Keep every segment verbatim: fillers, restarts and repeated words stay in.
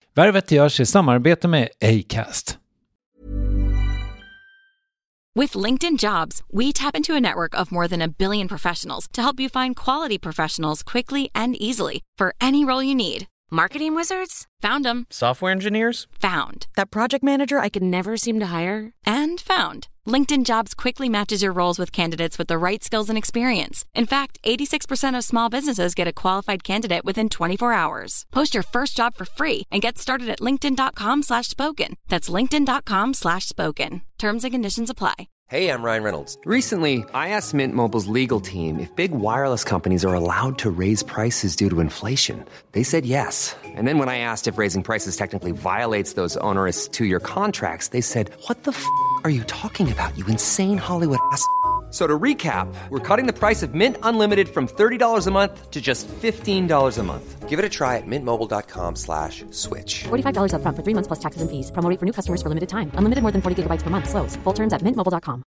Värvet görs i samarbete med Acast. With LinkedIn Jobs, we tap into a network of more than a billion professionals to help you find quality professionals quickly and easily for any role you need. Marketing wizards? Found them. Software engineers? Found. That project manager I could never seem to hire? And found. LinkedIn Jobs quickly matches your roles with candidates with the right skills and experience. In fact, eighty-six percent of small businesses get a qualified candidate within twenty-four hours. Post your first job for free and get started at linkedin.com slash spoken. That's linkedin.com slash spoken. Terms and conditions apply. Hey, I'm Ryan Reynolds. Recently, I asked Mint Mobile's legal team if big wireless companies are allowed to raise prices due to inflation. They said yes. And then when I asked if raising prices technically violates those onerous two-year contracts, they said, what the f*** are you talking about, you insane Hollywood ass f- So to recap, we're cutting the price of Mint Unlimited from thirty dollars a month to just fifteen dollars a month. Give it a try at mintmobile.com slash switch. forty-five dollars up front for three months plus taxes and fees. Promo rate for new customers for limited time. Unlimited more than forty gigabytes per month. Slows full terms at mint mobile dot com.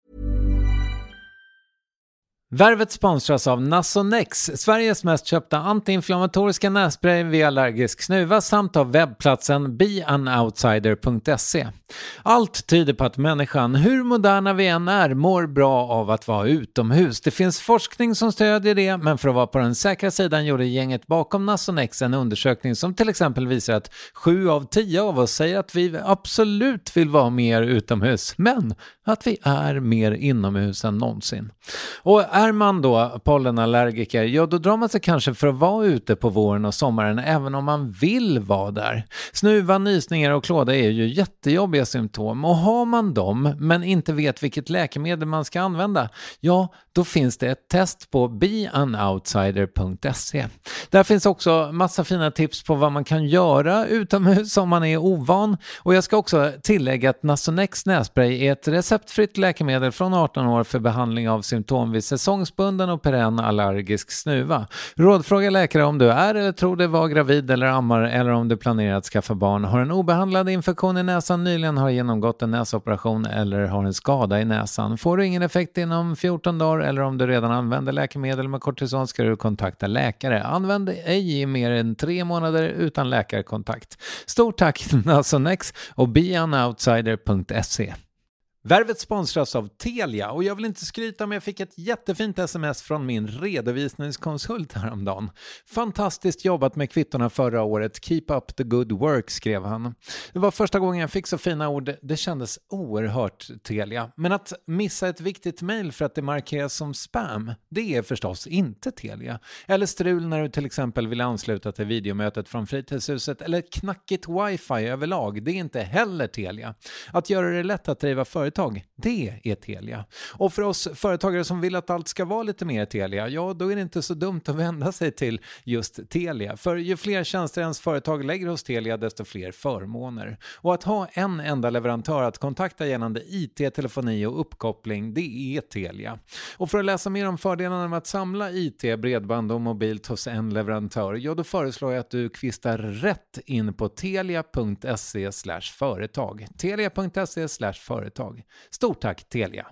Värvet sponsras av Nasonex, Sveriges mest köpta antiinflammatoriska nässpray vid allergisk snuva samt av webbplatsen be an outsider punkt se. Allt tyder på att människan, hur moderna vi än är, mår bra av att vara utomhus. Det finns forskning som stödjer det, men för att vara på den säkra sidan gjorde gänget bakom Nasonex en undersökning som till exempel visar att sju av tio av oss säger att vi absolut vill vara mer utomhus, men att vi är mer inomhus än någonsin. Och är man då pollenallergiker, ja då drar man sig kanske för att vara ute på våren och sommaren även om man vill vara där. Snuva, nysningar och klåda är ju jättejobbiga symptom, och har man dem men inte vet vilket läkemedel man ska använda, ja då finns det ett test på be an outsider punkt se. Där finns också massa fina tips på vad man kan göra utomhus om man är ovan, och jag ska också tillägga att Nasonex nässpray är ett receptfritt läkemedel från arton år för behandling av symptom vid säsongsbunden och perenn allergisk snuva. Rådfråga läkare om du är eller tror dig vara gravid eller ammar, eller om du planerar att skaffa barn, har en obehandlad infektion i näsan, nyligen har genomgått en näsoperation eller har en skada i näsan. Får du ingen effekt inom fjorton dagar eller om du redan använder läkemedel med kortison ska du kontakta läkare. Använd ej i mer än tre månader utan läkarkontakt. Stort tack Nasonex och be an outsider punkt se. Värvet sponsras av Telia, och jag vill inte skryta, men jag fick ett jättefint sms från min redovisningskonsult häromdagen. Fantastiskt jobbat med kvittorna förra året. Keep up the good work, skrev han. Det var första gången jag fick så fina ord. Det kändes oerhört Telia. Men att missa ett viktigt mejl för att det markeras som spam, det är förstås inte Telia. Eller strul när du till exempel vill ansluta till videomötet från fritidshuset, eller knackigt wifi överlag, det är inte heller Telia. Att göra det lätt att driva företag, det är Telia. Och för oss företagare som vill att allt ska vara lite mer Telia, ja då är det inte så dumt att vända sig till just Telia. För ju fler tjänster ens företag lägger hos Telia, desto fler förmåner. Och att ha en enda leverantör att kontakta gällande I T, telefoni och uppkoppling, det är Telia. Och för att läsa mer om fördelarna med att samla I T, bredband och mobilt hos en leverantör, ja då föreslår jag att du kvistar rätt in på telia punkt se slash företag. telia punkt se slash företag. Stort tack Telia!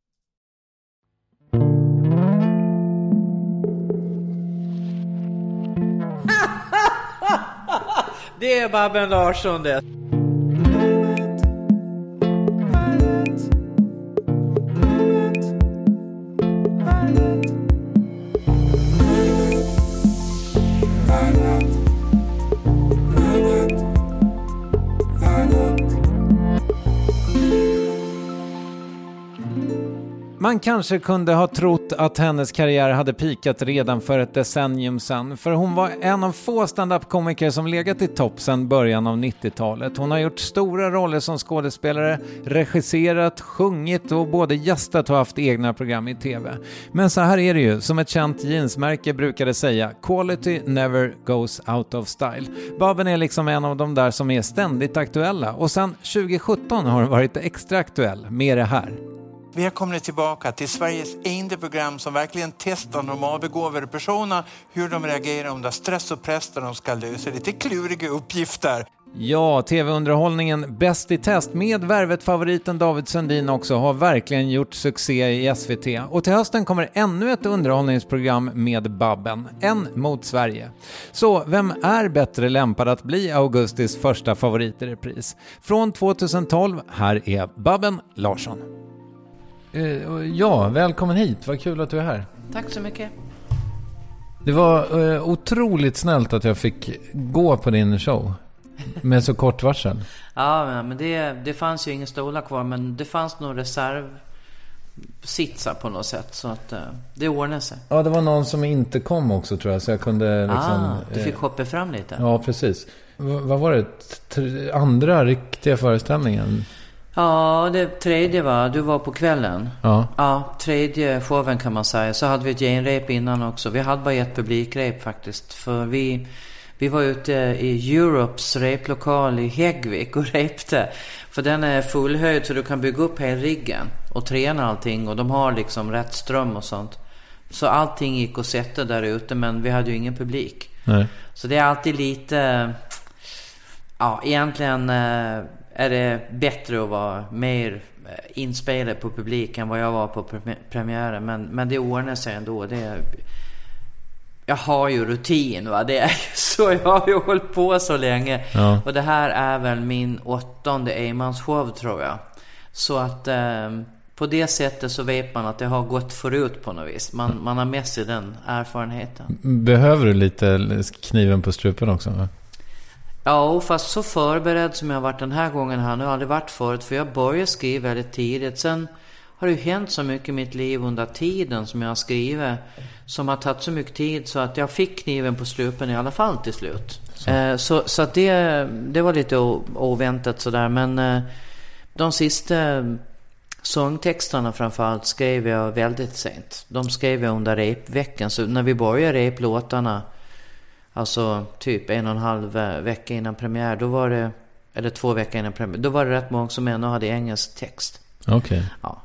Det är Babben Larsson det. Man kanske kunde ha trott att hennes karriär hade pikat redan för ett decennium sedan, för hon var en av få stand-up-komiker som legat i topp sedan början av nittiotalet. Hon har gjort stora roller som skådespelare, regisserat, sjungit och både gästat och haft egna program i tv. Men så här är det ju, som ett känt jeansmärke brukade säga, quality never goes out of style. Babben är liksom en av de där som är ständigt aktuella, och sedan tjugo sjutton har hon varit extra aktuell med det här. Vi har kommit tillbaka till Sveriges enda program som verkligen testar normalbegåvade personer, hur de reagerar under stress och press där de ska lösa lite kluriga uppgifter. Ja, tv-underhållningen Bäst i test med Värvet-favoriten David Sundin också har verkligen gjort succé i S V T. Och till hösten kommer ännu ett underhållningsprogram med Babben, En mot Sverige. Så vem är bättre lämpad att bli augustis första favorit i repris? Från tjugohundratolv, här är Babben Larsson. Ja, välkommen hit. Vad kul att du är här. Tack så mycket. Det var uh, otroligt snällt att jag fick gå på din show med så kort varsel. Ja, men det, det fanns ju ingen stolar kvar, men det fanns nog reservsitsar på något sätt, så att uh, det ordnade sig. Ja, det var någon som inte kom också, tror jag, så jag kunde liksom... Ah, du fick hoppa fram lite. Ja, precis. V- vad var det? T- andra riktiga föreställningen? Ja, det tredje var, du var på kvällen. Ja. Ja, tredje showen kan man säga. Så hade vi ett genrep innan också. Vi hade bara ett publikrep faktiskt. För vi, vi var ute i Europes replokal i Häggvik och repte. För den är fullhöjd så du kan bygga upp hela riggen och träna allting. Och de har liksom rätt ström och sånt. Så allting gick att sätta där ute, men vi hade ju ingen publik. Nej. Så det är alltid lite... Ja, egentligen... är det bättre att vara mer inspelad på publiken än vad jag var på premiären. Men, men det ordnar sig ändå. Det är, jag har ju rutin, va? Det är ju så. Jag har ju hållit på så länge. Ja. Och det här är väl min åttonde enmansshow, tror jag. Så att eh, på det sättet så vet man att det har gått förut på något vis. Man, man har med sig den erfarenheten. Behöver du lite kniven på strupen också, va? Ja, fast så förberedd som jag har varit den här gången här nu har jag aldrig varit förut. För jag började skriva väldigt tidigt. Sen har det ju hänt så mycket i mitt liv under tiden som jag har skrivit, som har tagit så mycket tid så att jag fick kniven på strupen i alla fall till slut. Så, eh, så, så att det, det var lite oväntat sådär. Men eh, de sista sångtexterna framförallt skrev jag väldigt sent. De skrev jag under repveckan. Så när vi började replåtarna, alltså typ en och en halv vecka innan premiär, då var det, eller två veckor innan premiär, då var det rätt många som ännu hade engelsk text. Okej. Okay. Ja.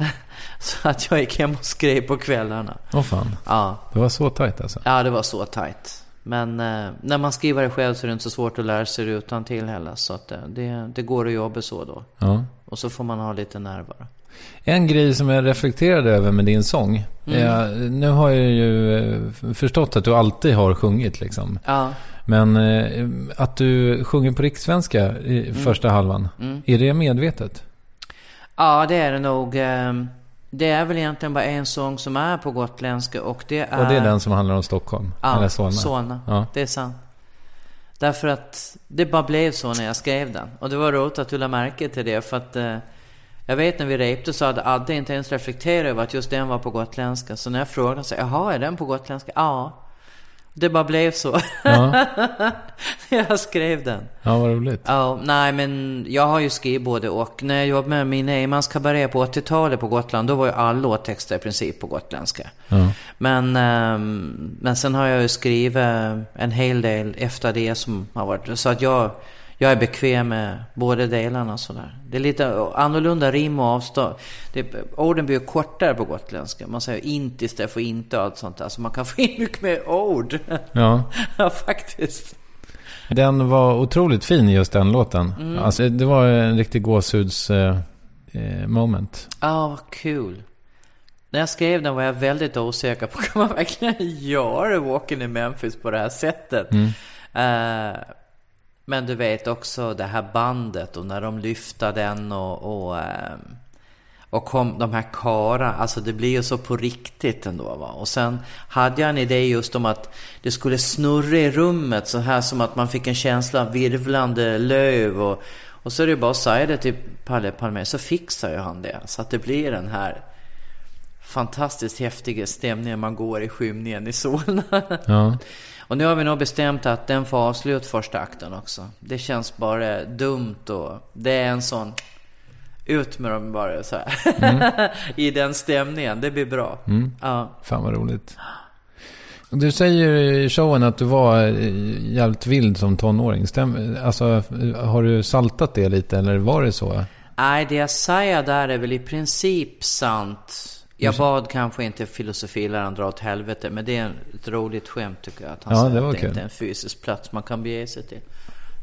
Så att jag gick hem och skrev på kvällarna. Åh fan. Ja. Det var så tajt alltså? Ja, det var så tajt. Men eh, när man skriver det själv så är det inte så svårt att lära sig det utan till heller. Så att det, det går att jobba så då. Ja. Och så får man ha lite nerver. En grej som jag reflekterade över med din sång. Mm. Jag, nu har jag ju förstått att du alltid har sjungit liksom. Ja. Men eh, att du sjunger på rikssvenska i mm. första halvan. Mm. Är det medvetet? Ja, det är det nog. Det är väl egentligen bara en sång som är på gotländska. Och det är, och det är den som handlar om Stockholm? Ja, eller Solna. Solna. Ja. Det är sant. Därför att det bara blev så när jag skrev den. Och det var roligt att du lade märke till det. För att eh, jag vet när vi repte så hade Adde inte ens reflekterat över att just den var på gotländska. Så när jag frågade så, jaha, är den på gotländska? Ja. Det bara blev så. Ja. Jag skrev den. Ja, vad roligt. Ja, nej, men jag har ju skrivit både och. När jag jobbade med min Eimans kabaré på åttiotalet på Gotland, då var ju alla låttexter i princip på gotländska. Ja. Men, ähm, men sen har jag ju skrivit en hel del efter det som har varit. Så att jag, jag är bekväm med båda delarna. Sådär. Det är lite annorlunda rim och avstånd. Det, orden blir ju kortare på gotländska. Man säger inte istället för inte och allt sånt där. Så man kan få in mycket mer ord. Ja, ja faktiskt. Den var otroligt fin, just den låten. Mm. Alltså, det var en riktig gåshuds eh, moment. Ja, oh, vad kul. När jag skrev den var jag väldigt osäker på, kan man verkligen göra Walking in Memphis på det här sättet? Mm. Uh, men du vet också det här bandet och när de lyfter den och, och, och kom de här kara, alltså det blir ju så på riktigt ändå, va? Och sen hade jag en idé just om att det skulle snurra i rummet så här som att man fick en känsla av virvlande löv och, och så är det bara att säga det till Palle Palme, så fixar ju han det så att det blir den här fantastiskt häftiga stämningen man går i skymningen i Solna. Ja. Och nu har vi nog bestämt att den får avslut första akten också. Det känns bara dumt och det är en sån ut med dem bara så här. Mm. I den stämningen, det blir bra. Mm. Ja. Fan vad roligt. Du säger i showen att du var jävligt vild som tonåring. Stäm, alltså, har du saltat det lite eller var det så? Nej, det jag säger där är väl i princip sant. Jag bad kanske inte filosofiläraren dra åt helvete, men det är ett roligt skämt tycker jag. Att han ja, säger det var att det inte är en fysisk plats man kan bege sig till.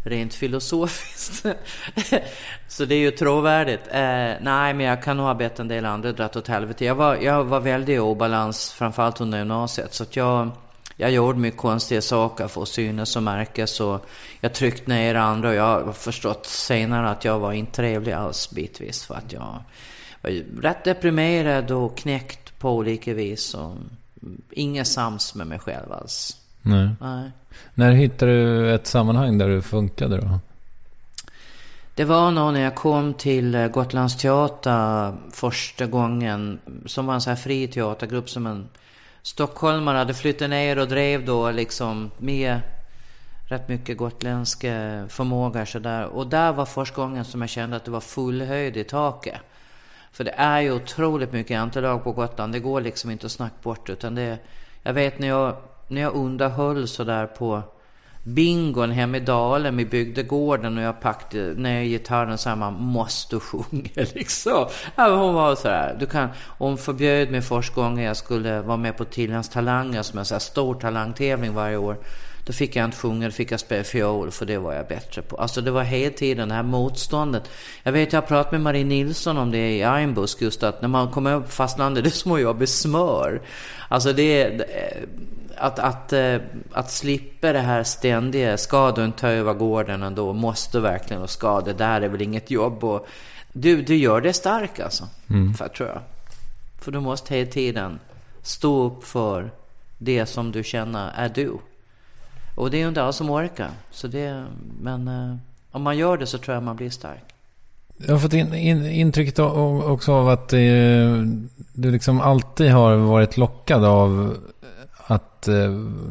rent filosofiskt. Så det är ju trovärdigt. Eh, nej, men jag kan nog ha bett en del andra dratt åt helvete. Jag var, jag var väldigt i obalans, framförallt under gymnasiet. Så att jag, jag gjorde mycket konstiga saker för att synas och märkas. Och jag tryckte ner andra, och jag har förstått senare att jag var inte trevlig alls bitvis. För att jag var rätt deprimerad och knäckt på olika vis. Och inga sams med mig själv alls. Nej. Nej. När hittade du ett sammanhang där du funkade då? Det var nog när jag kom till Gotlands teater första gången, som var en så här fri teatergrupp som en stockholmare hade flyttat ner och drev då liksom med rätt mycket gotländska förmågor så där. Och där var första gången som jag kände att det var full höjd i taket. För det är ju otroligt mycket antalag på Gotland. Det går liksom inte att snacka bort, utan det, jag vet när jag när jag underhöll så där på bingon hemma i Dalen med bygdegården, och jag packade ner gitarren så här, man måste sjunga liksom. Ja, hon var så här, du kan, hon förbjöd mig första gången jag skulle vara med på Tilläns talanger, som en så här stor talangtävling varje år. Då fick jag inte sjunga, då fick jag spela fiol, för det var jag bättre på. Alltså det var hela tiden det här motståndet. Jag vet, jag pratade med Marie Nilsson om det i Armbusk, just att när man kommer upp på fastlandet, det är som att jobba smör. Alltså det är att, att, att slippa det här ständiga, ska du inte ta över gården ändå, måste verkligen, och ska det där är väl inget jobb. Och du, du gör det stark alltså, mm. för, tror jag. För du måste hela tiden stå upp för det som du känner är du. Och det är ju inte alls som orkar. Så det, men eh, om man gör det så tror jag man blir stark. Jag har fått in, in, intrycket också av att eh, du liksom alltid har varit lockad av att eh,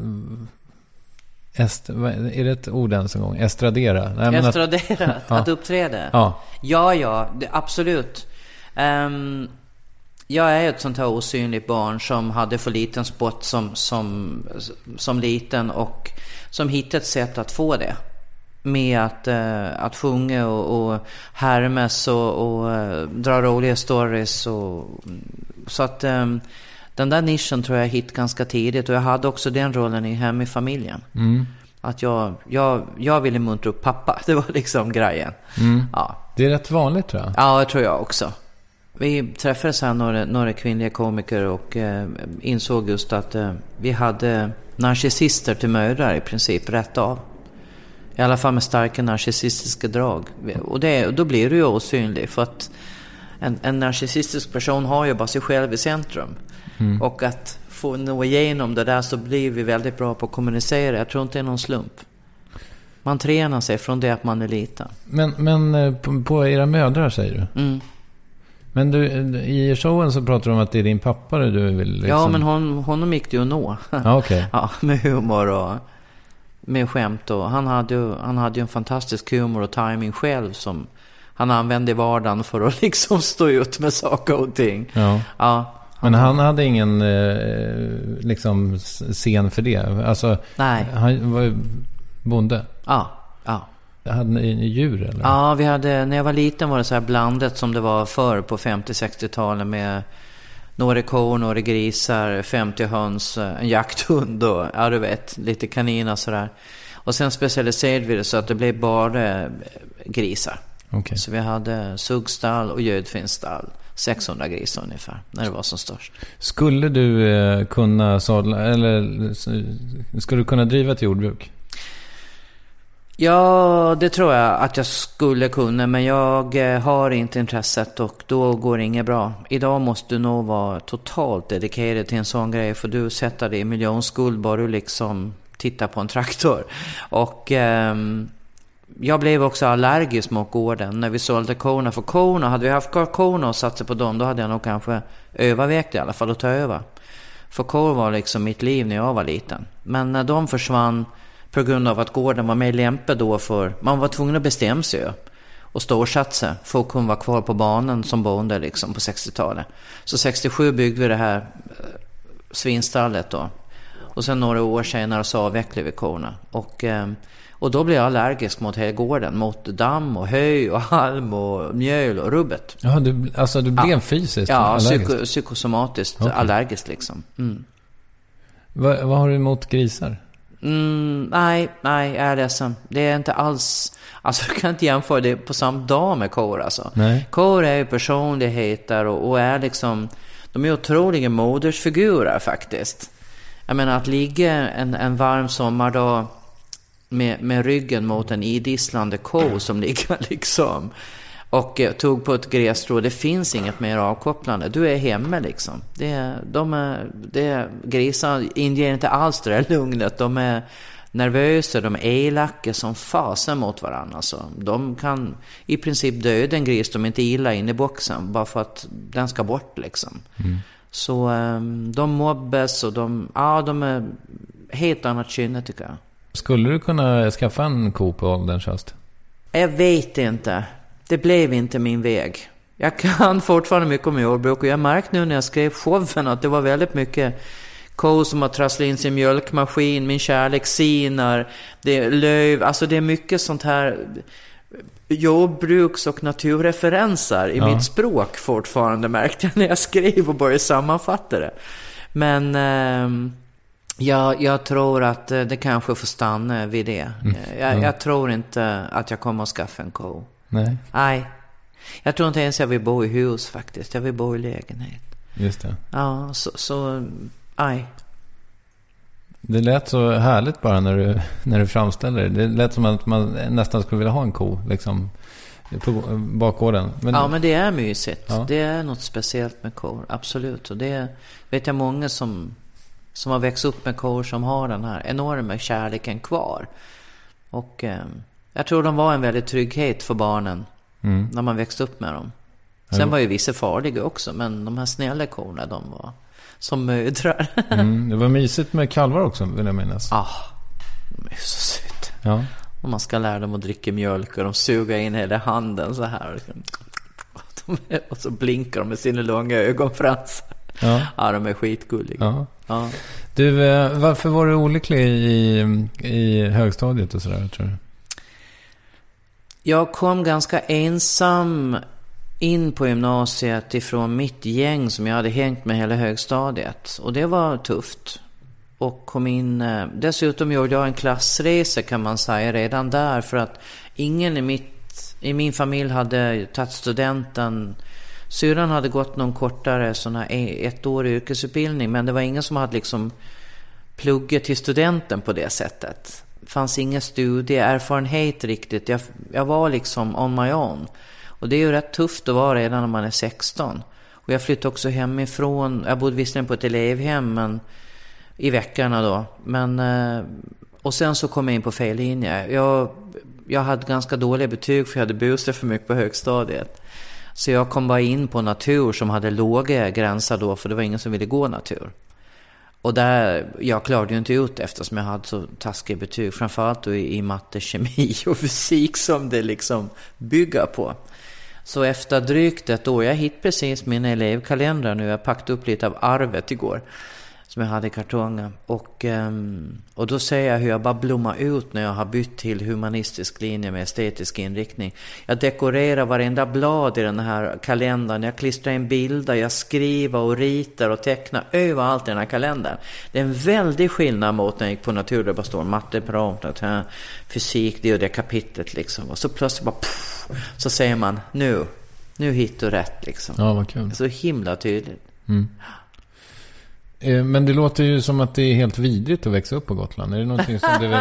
est, är det ett ord ens en gång? Estradera? Nej, Estradera, att, ja. att uppträda. Ja, ja, ja det, absolut. Um, jag är ett sånt här osynligt barn som hade för liten spott som, som, som liten, och som hittade ett sätt att få det. Med att, uh, att sjunga och, och härmas och, och uh, dra roliga stories. Och, så att um, den där nischen tror jag hittade ganska tidigt. Och jag hade också den rollen i hem i familjen. Mm. Att jag, jag, jag ville muntra upp pappa. Det var liksom grejen. Mm. Ja. Det är rätt vanligt, tror jag. Ja, det tror jag också. Vi träffades här några, några kvinnliga komiker och eh, insåg just att eh, vi hade narcissister till mödrar i princip rätt av. I alla fall med starka narcissistiska drag. Och det, då blir du ju osynlig, för att en, en narcissistisk person har ju bara sig själv i centrum. Mm. Och att få nå igenom det där, så blir vi väldigt bra på att kommunicera. Jag tror inte det är någon slump. Man tränar sig från det att man är liten. Men, men på, på era mödrar säger du? Mm. Men du, i showen så pratar du om att det är din pappa du vill liksom... Ja, men hon, honom gick det ju att nå. Ja, okay. Ja, med humor och med skämt. Och han hade ju han hade ju en fantastisk humor och timing själv som han använde i vardagen för att liksom stå ut med saker och ting. Ja. Ja, han men han hade ingen eh, liksom scen för det? Alltså, nej. Han var ju bonde? Ja, ja. Hade ni djur eller? Ja, vi hade, när jag var liten var det så här blandat som det var förr på femtio-sextiotalet med några kor, några grisar, femtio höns, en jakthund och ja, du vet, lite kaniner sådär. Och sen specialiserade vi det så att det blev bara grisar. Okay. Så vi hade suggstall och gödfinstall. sexhundra grisar ungefär när det var som störst. Skulle du eh, kunna sådla, eller skulle du kunna driva ett jordbruk? Ja, det tror jag att jag skulle kunna, men jag har inte intresset och då går det inget bra. Idag måste du nog vara totalt dedikerad till en sån grej, för du sätter dig i miljonskuld bara du liksom tittar på en traktor. Och eh, jag blev också allergisk mot gården när vi sålde korna. För korna, hade vi haft korna och satt sig på dem, då hade jag nog kanske övervägt i alla fall att ta över. För kor var liksom mitt liv när jag var liten. Men när de försvann på grund av att gården var mer lämpad då för... Man var tvungen att bestämma sig och storsatsa för att kunna vara kvar på banan som bonde liksom på sextiotalet. Så sextiosju byggde vi det här eh, svinstallet då. Och sen några år senare så avvecklade vi korna. Och, eh, och då blev jag allergisk mot hela gården. Mot damm och höj och halm och mjöl och rubbet. Ja, du, alltså du blev ja. fysiskt ja, allergisk? Ja, psyko, psykosomatiskt okay. allergisk liksom. Mm. Va, vad har du emot grisar? Mm, nej, nej, jag är ledsen. Det är inte alls... Alltså, du kan inte jämföra det på samma dag med kor, alltså. Nej. Kor är ju personligheter och, och är liksom... De är otroliga modersfigurer, faktiskt. Jag menar, att ligga en, en varm sommardag med, med ryggen mot en idisslande ko som ligger liksom... Och eh, tog på ett grässtrå. Det finns inget mer avkopplande. Du är hemma liksom. Det är, de är, det är, grisar inger inte alls det där lugnet. De är nervösa, de är elaka som fasen mot varandra. Alltså, de kan i princip döda en gris de inte illa in i boxen. Bara för att den ska bort liksom. Mm. Så eh, de mobbas och de, ja, de är helt annat kynne, tycker jag. Skulle du kunna skaffa en ko på ålderns höst? Jag vet inte. Det blev inte min väg. Jag kan fortfarande mycket om jordbruk och jag märkte nu när jag skrev showen att det var väldigt mycket kor som har trasslat in sin mjölkmaskin, min kärlek sinar, det är löv, alltså det är mycket sånt här jordbruks- och naturreferenser i ja. mitt språk fortfarande, märkte jag när jag skrev och började sammanfatta det. Men eh, jag, jag tror att det kanske får stanna vid det. Mm. Jag, mm. jag tror inte att jag kommer att skaffa en ko. Nej. Nej. Jag tror inte ens jag vill bo i hus faktiskt. Jag vill bo i lägenhet. Just det. Ja, så, så nej. Det lät så härligt bara när du, när du framställer det. Det lät som att man nästan skulle vilja ha en ko liksom, på bakgården. Men... Ja, men det är mysigt. Ja. Det är något speciellt med kor, absolut. Och det vet jag många som, som har växt upp med kor som har den här enorma kärleken kvar. Och... Eh, jag tror de var en väldigt trygghet för barnen mm. när man växte upp med dem. Sen var ju vissa farliga också, men de här snälla korna, de var som mödrar. mm, det var mysigt med kalvar också, vill jag minnas. Ja, ah, de är så söta. Ja. Och man ska lära dem att dricka mjölk och de suger in hela handen så här. Och så blinkar de med sina långa ögonfransar. Ja. Ja, de är skitgulliga. Ja. Ja. Du, varför var du olycklig i, i högstadiet och sådär, tror du? Jag kom ganska ensam in på gymnasiet ifrån mitt gäng som jag hade hängt med hela högstadiet. Och det var tufft. Och kom in... Dessutom gjorde jag en klassresa, kan man säga, redan där. För att ingen i, mitt, i min familj hade tagit studenten. Syrran hade gått någon kortare sån här ett år yrkesutbildning. Men det var ingen som hade liksom pluggat till studenten på det sättet. Det fanns ingen studieerfarenhet riktigt. Jag, jag var liksom on my own. Och det är ju rätt tufft att vara redan när man är sexton. Och jag flyttade också hemifrån. Jag bodde visserligen på ett elevhem men, i veckorna då. Men, och sen så kom jag in på fel linje. Jag, jag hade ganska dåliga betyg för jag hade busat för mycket på högstadiet. Så jag kom bara in på natur som hade låga gränser då. För det var ingen som ville gå natur. Och där, jag klarade ju inte ut eftersom jag hade så taskiga betyg. Framförallt då i, i matte, kemi och fysik som det liksom bygger på. Så efter drygt ett år, jag hittade precis mina elevkalendrar nu. Jag packade upp lite av arvet igår som jag hade i kartongen. Och, um, och då ser jag hur jag bara blommar ut när jag har bytt till humanistisk linje med estetisk inriktning. Jag dekorerar varenda blad i den här kalendern. Jag klistrar in bilder, jag skriver och ritar och tecknar överallt i den här kalendern. Det är en väldig skillnad mot när jag gick på natur. Det bara står matte, prompt, fysik, det och det kapitlet liksom. Och så plötsligt bara puff, så säger man nu, nu hittar du rätt liksom. Ja, vad kul. Det är så himla tydligt. Mm. Men det låter ju som att det är helt vidrigt att växa upp på Gotland. Är det någonting som du vill...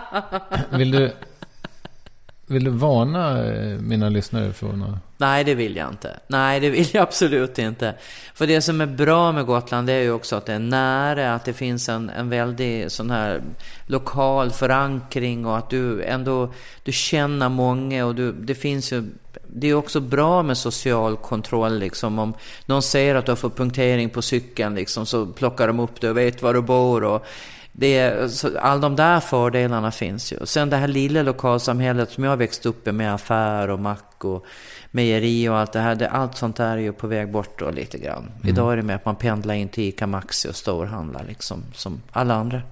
Vill du, vill du varna mina lyssnare för något? Nej, det vill jag inte. Nej, det vill jag absolut inte. För det som är bra med Gotland det är ju också att det är nära, att det finns en, en väldigt sån här lokal förankring och att du ändå du känner många och du, det finns ju... Det är också bra med social kontroll liksom. Om någon säger att du har fått punktering på cykeln liksom, så plockar de upp det och vet var du bor och det är, så all de där fördelarna finns ju. Och sen det här lilla lokalsamhället som jag har växt upp med affär och mack och mejeri och allt det här, det, allt sånt där är ju på väg bort då lite grann. Mm. Idag är det med att man pendlar in till Ica Maxi och storhandlar liksom, som alla andra.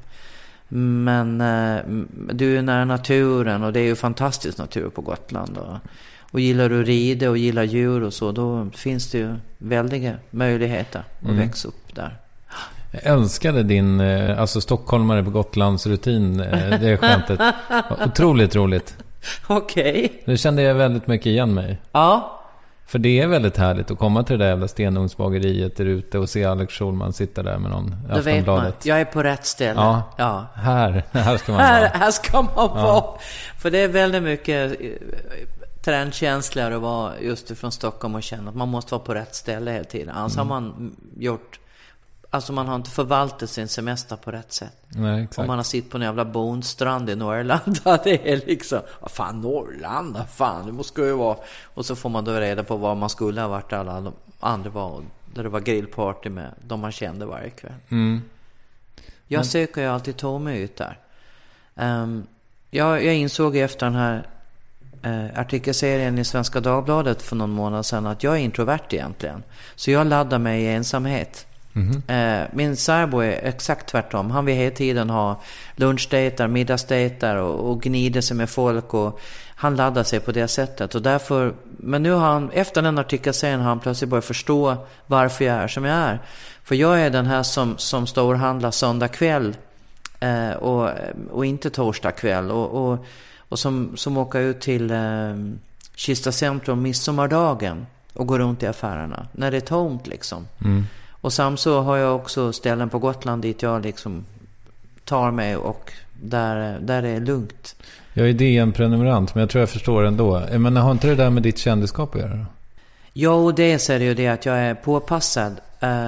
Men eh, du är nära naturen och det är ju fantastisk natur på Gotland och Och gillar du rida och gillar djur och så, då finns det ju väldiga möjligheter att mm. växa upp där. Jag älskade din, alltså stockholmare på Gotlands rutin, det skämtet. Otroligt roligt. Okej. Okay. Det kände jag väldigt mycket igen mig. Ja. För det är väldigt härligt att komma till det där jävla stenugnsbageriet där ute och se Alex Schulman sitta där med någon Aftonbladet. Då vet man, jag är på rätt ställe. Ja, ja. Här, här ska man här, vara. Här ska man vara. Ja. För det är väldigt mycket trendkänsligare att vara just från Stockholm och känna att man måste vara på rätt ställe hela tiden. Annars mm. har man gjort... Alltså man har inte förvaltat sin semester på rätt sätt. Nej, exakt. Om man har sitt på en jävla bonstrand i Norrland. Det är liksom, vad fan Norrland, vad fan, det måste ju vara. Och så får man då reda på var man skulle ha varit alla andra var. Där det var grillparty med de man kände varje kväll. Mm. Jag Men... söker ju alltid tomma ut där. Um, jag, jag insåg efter den här uh, artikelserien i Svenska Dagbladet för någon månad sedan att jag är introvert egentligen. Så jag laddar mig i ensamhet. Mm-hmm. Min särbo är exakt tvärtom. Han vill hela tiden ha lunchdejtar, middagsdejtar och, och gnider sig med folk, och han laddar sig på det sättet. Och därför, men nu har han, efter den artikelserien, har han plötsligt börjat förstå varför jag är som jag är. För jag är den här som, som storhandlar söndag kväll eh, och, och inte torsdag kväll, och, och, och som, som åker ut till eh, Kista centrum midsommardagen och går runt i affärerna när det är tomt liksom. Mm. Och samt så har jag också ställen på Gotland dit jag liksom tar mig, och där, där är det lugnt. Jag är D M-prenumerant, men jag tror jag förstår ändå. Men har inte det där med ditt kändisskap att göra då? Jo, det är ju det att jag är påpassad.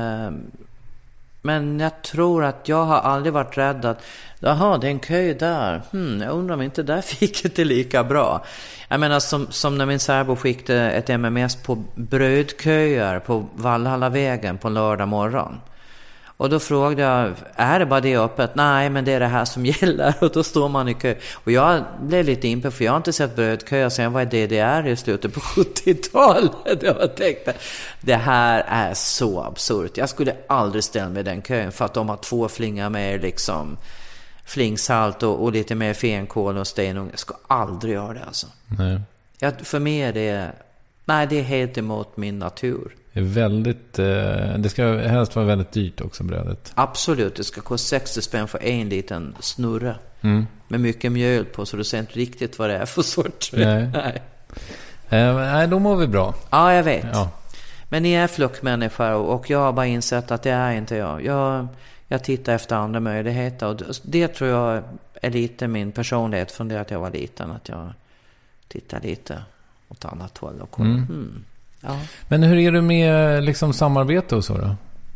Men jag tror att jag har aldrig varit rädd att jaha, det är en kö där. Hmm, jag undrar om inte där fick det lika bra. Jag menar som, som när min särbo skickade ett M M S på brödköer på Valhallavägen på lördag morgon. Och då frågade jag, är det bara det öppet? Nej, men det är det här som gäller. Och då står man i kö. Och jag blev lite impe, för jag har inte sett brödköer sen jag var i D D R i slutet på sjuttiotalet. Jag tänkte, det här är så absurt. Jag skulle aldrig ställa mig i den kön för att de har två flingar med liksom flingsalt och, och lite mer fenkål och stenung. Jag ska aldrig göra det alltså. Nej. Jag, för mig är det, nej, det är helt emot min natur. Det är väldigt, eh, det ska helst vara väldigt dyrt också, brödet. Absolut, det ska kosta sextio spänn för en liten snurra. Mm. Med mycket mjöl på, så du ser inte riktigt vad det är för sorts. Nej. Nej. Eh, nej, då mår vi bra. Ja, jag vet. Ja. Men ni är flockmänniskor, och jag har bara insett att det är inte jag. Jag, jag tittar efter andra möjligheter, och det tror jag är lite min personlighet från det att jag var liten. Att jag tittar lite åt annat håll och kollar. Mm. Hmm. Ja. Men hur är du med liksom samarbete och så då?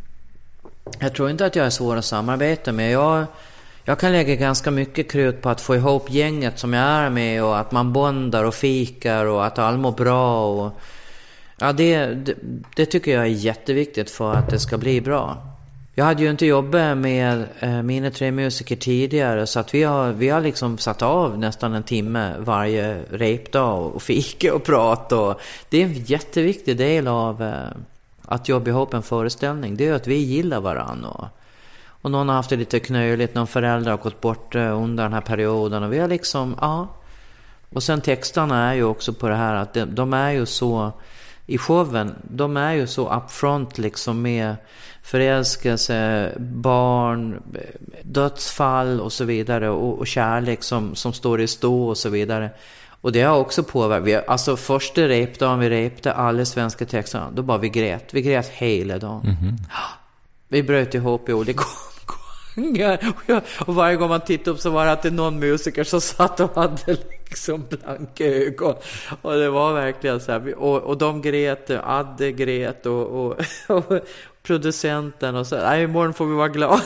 Jag tror inte att jag är svår att samarbeta med. Jag, jag kan lägga ganska mycket krut på att få ihop gänget som jag är med, och att man bondar och fikar och att alla mår bra. Och, ja, det, det, det tycker jag är jätteviktigt för att det ska bli bra. Jag hade ju inte jobbat med eh, mina tre musiker tidigare, så att vi har, vi har liksom satt av nästan en timme varje repdag och fika och prata. Och det är en jätteviktig del av eh, att jobba ihop en föreställning. Det är att vi gillar varandra. Och, och någon har haft det lite knöligt, någon förälder har gått bort eh, under den här perioden. Och vi har liksom, ja. Och sen texterna är ju också på det här att de, de är ju så, i showen, de är ju så upfront liksom med förälskelse, barn, dödsfall och så vidare, och, och kärlek som, som står i stå och så vidare. Och det har också påverkat. Alltså första repdagen vi repte alla svenska texterna, då bara vi grät. Vi grät hela dagen. Mm-hmm. Vi bröt ihop i olika gånger. Och varje gång man tittade upp så var det att det någon musiker som satt och hade liksom blanka ögon. Och det var verkligen så här. Och, och de grät, Adde grät och, och, och producenten och så. Nej, imorgon får vi vara glada.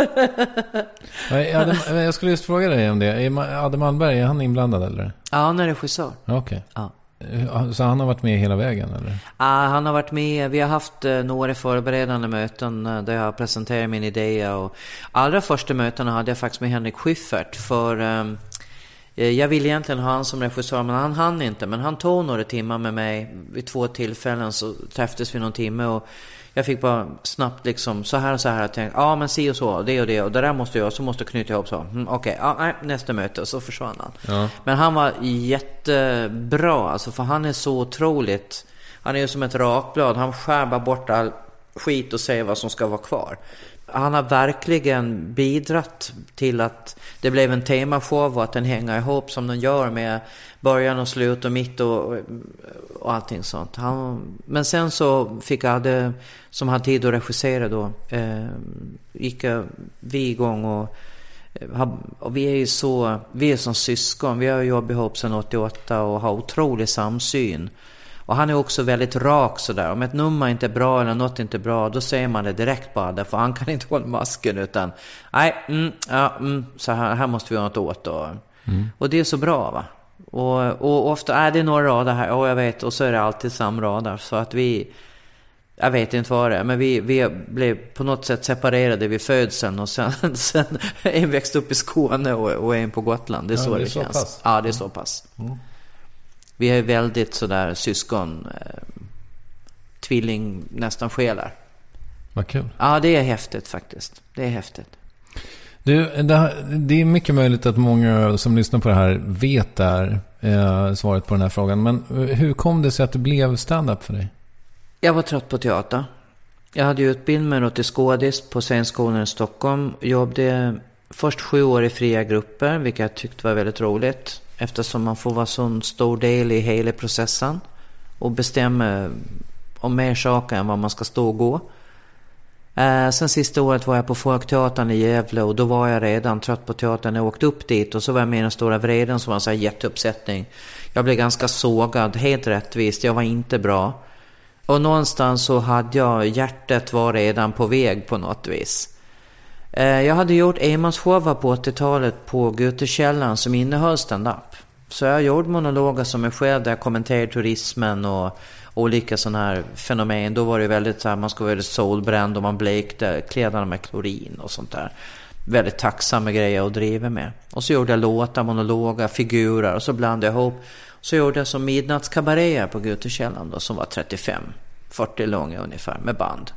Jag skulle just fråga dig om det. Är Adde Malmberg, är han inblandad eller? Ja, han är regissör. Okej. Okay. Ja. Så han har varit med hela vägen eller? Ja, han har varit med. Vi har haft eh, några förberedande möten eh, där jag har presenterat min idé. Och allra första mötena hade jag faktiskt med Henrik Schyffert. För eh, jag ville egentligen ha han som regissör, men han hann inte. Men han tog några timmar med mig. Vid två tillfällen så träffades vi någon timme, och jag fick bara snabbt liksom så här och så här. Jag tänkte, ja men si och så, det och det. Och det där måste jag, så måste jag knyta ihop så. Mm, Okej, okay, ja, nej, nästa möte. Så försvann han. Ja. Men han var jättebra. Alltså, för han är så otroligt. Han är ju som ett rakblad. Han skär bara bort all skit och säger vad som ska vara kvar. han har verkligen bidragit till att det blev en temashow och att den hänger ihop som den gör med början och slut och mitt och, och allting sånt. Han, men sen så fick Adde, som hade tid att regissera då, eh, gick vi igång och, och vi är ju så, vi är som syskon, vi har jobbat ihop sedan åttioåtta och har otrolig samsyn. Och han är också väldigt rak sådär. Om ett nummer inte är bra eller något inte är bra, då säger man det direkt bara. Därför han kan inte hålla masken utan nej, mm, ja, mm, så här, här måste vi göra något åt. Och, mm. och det är så bra va. Och, och ofta är det några rader här, och jag vet, och så är det alltid samma rader. Så att vi, jag vet inte vad det är, men vi, vi blev på något sätt separerade vid födseln. Och sen, sen en växt upp i Skåne och, och en på Gotland. Det är ja, så det, det så känns. Pass. Ja, det är så pass. Mm. Vi är väldigt sådär syskon, eh, tvilling, nästan själar. Vad kul. Ja, det är häftigt faktiskt. Det är häftigt. Du, det, här, det är mycket möjligt att många som lyssnar på det här vet där eh, svaret på den här frågan. Men hur kom det sig att det blev stand-up för dig? Jag var trött på teater. Jag hade utbildat mig till skådis på Scenskolan i Stockholm. Jobbade först sju år i fria grupper, vilket jag tyckte var väldigt roligt. Eftersom man får vara så en stor del i hela processen och bestämma om mer saker än vad man ska stå och gå. Eh, sen sista året var jag på Folkteatern i Gävle och då var jag redan trött på teatern. Jag åkte upp dit och så var jag med i den stora vreden som var en sån här jätteuppsättning. Jag blev ganska sågad, helt rättvist. Jag var inte bra. Och någonstans så hade jag, hjärtat var redan på väg på något vis. Jag hade gjort enmansshower på åttiotalet på Götekällaren som innehöll stand-up. Så jag gjorde monologer som mig själv där jag kommenterade turismen och olika sådana här fenomen. Då var det väldigt så här, man skulle vara solbränd och man blekte kläderna med klorin och sånt där. Väldigt tacksamma grejer att driva med. Och så gjorde jag låtar, monologer, figurer och så blandade jag ihop. Så gjorde jag som midnattskabaréer på Götekällaren då, som var trettiofem fyrtio långa ungefär med band.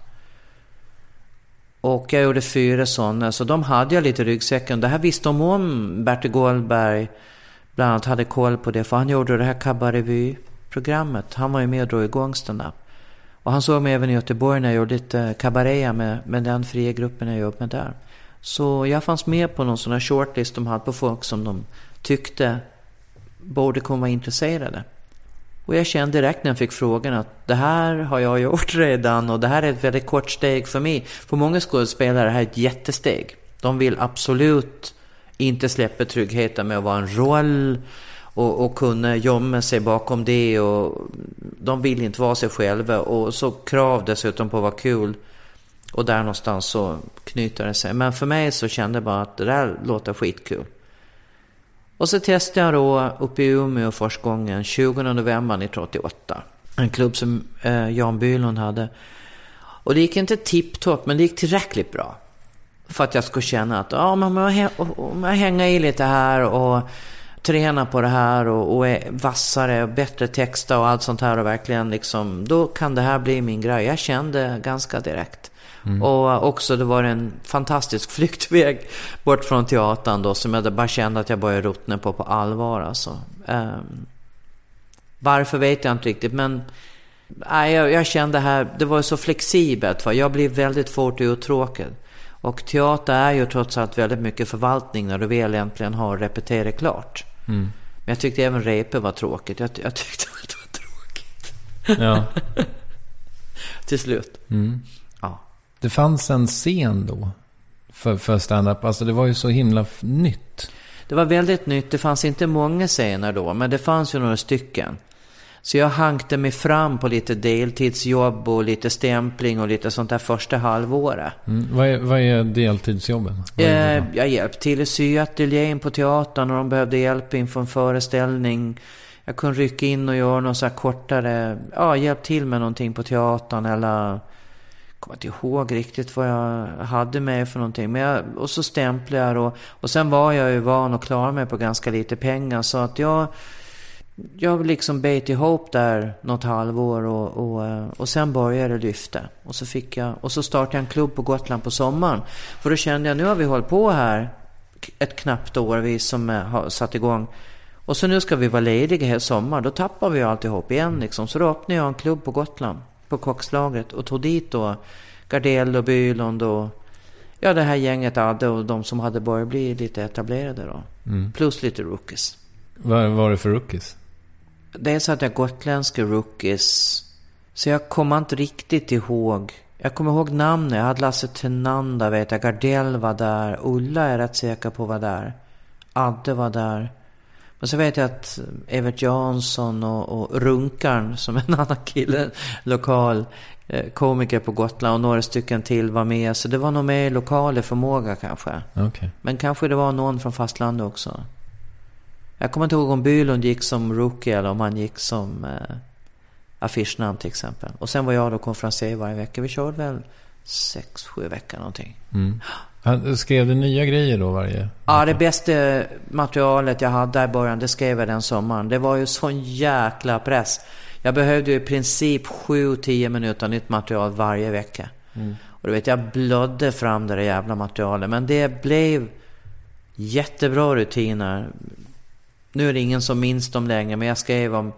Och jag gjorde fyra sådana, så de hade jag lite i ryggsäcken. Det här visste de om. Bertil Goldberg bland annat hade koll på det, för han gjorde det här kabarevy-programmet. Han var ju med och drog igång stand-up. Och han såg mig även i Göteborg när jag gjorde lite kabaréer med, med den fria gruppen jag jobbade med där. Så jag fanns med på någon sån här shortlist de hade på folk som de tyckte borde kunna vara intresserade. Och jag kände direkt när jag fick frågan att det här har jag gjort redan och det här är ett väldigt kort steg för mig. För många skådespelare är det här ett jättesteg. De vill absolut inte släppa tryggheten med att vara en roll och, och kunna gömma sig bakom det. Och de vill inte vara sig själva och så krav dessutom på att vara kul. Och där någonstans så knyter det sig. Men för mig så kände jag bara att det där låter skitkul. Och så testade jag då uppe i Umeå första gången tjugonde november nittonhundraåttioåtta. En klubb som eh, Jan Bylund hade. Och det gick inte tipptopp, men det gick tillräckligt bra. För att jag skulle känna att ja, men om jag, om jag hänger i lite här och tränar på det här och, och är vassare och bättre texter och allt sånt här och verkligen liksom, då kan det här bli min grej. Jag kände ganska direkt. Mm. Och också det var en fantastisk flyktväg bort från teatern då, som jag bara kände att jag började rotna på på allvar alltså. um, Varför vet jag inte riktigt, men nej, jag, jag kände här, det var så flexibelt, för jag blev väldigt fort uttråkad. Och teater är ju trots allt väldigt mycket förvaltning när du väl egentligen har repeterat klart. Mm. Men jag tyckte även repet var tråkigt. Jag, jag tyckte att det var tråkigt. Ja. Till slut. Mm. Det fanns en scen då för, för stand-up. Alltså det var ju så himla f- nytt. Det var väldigt nytt. Det fanns inte många scener då, men det fanns ju några stycken. Så jag hankte mig fram på lite deltidsjobb och lite stämpling och lite sånt där första halvåret. Mm. Vad, är, vad är deltidsjobben? Vad är eh, jag hjälpte till i syateljén på teatern och de behövde hjälp inför en föreställning. Jag kunde rycka in och göra något så här kortare, ja, hjälp till med någonting på teatern eller... Jag kommer inte ihåg riktigt vad jag hade med för någonting. Men jag, och så stämplade jag och, och sen var jag ju van och klar mig på ganska lite pengar. Så att jag, jag liksom bet ihop där något halvår och, och, och sen började det lyfta. Och så, fick jag, och så startade jag en klubb på Gotland på sommaren. För då kände jag, nu har vi hållit på här ett knappt år vi som har satt igång. Och så nu ska vi vara lediga här sommar. Då tappar vi alltihop igen liksom. Så då öppnade jag en klubb på Gotland, på Kockslagret, och tog dit då Gardell och Bylund och ja, det här gänget hade och de som hade börjat bli lite etablerade då. Mm. Plus lite rookies. Vad var det för rookies? Dels hade jag gotländska rookies. Så jag kommer inte riktigt ihåg. Jag kommer ihåg namnet. Jag hade Lasse Tenanda, vet jag. Gardell var där. Ulla är rätt säker på var där. Adde var där. Men så vet jag att Evert Jansson och, och Runkarn, som en annan kille, lokal eh, komiker på Gotland, och några stycken till var med. Så det var nog mer lokal förmåga kanske. Okay. Men kanske det var någon från fastlandet också. Jag kommer inte ihåg om Bylund gick som rookie eller om han gick som eh, affischnamn till exempel. Och sen var jag då konferenser varje vecka. Vi körde väl sex, sju veckor någonting. Mm. Han skrev du nya grejer då varje vecka? Ja, det bästa materialet jag hade där i början, det skrev jag den sommaren. Det var ju sån jäkla press. Jag behövde ju i princip sju till tio minuter nytt material varje vecka. Mm. Och du vet, jag blödde fram det jävla materialet. Men det blev jättebra rutiner. Nu är det ingen som minns dem längre, men jag skrev om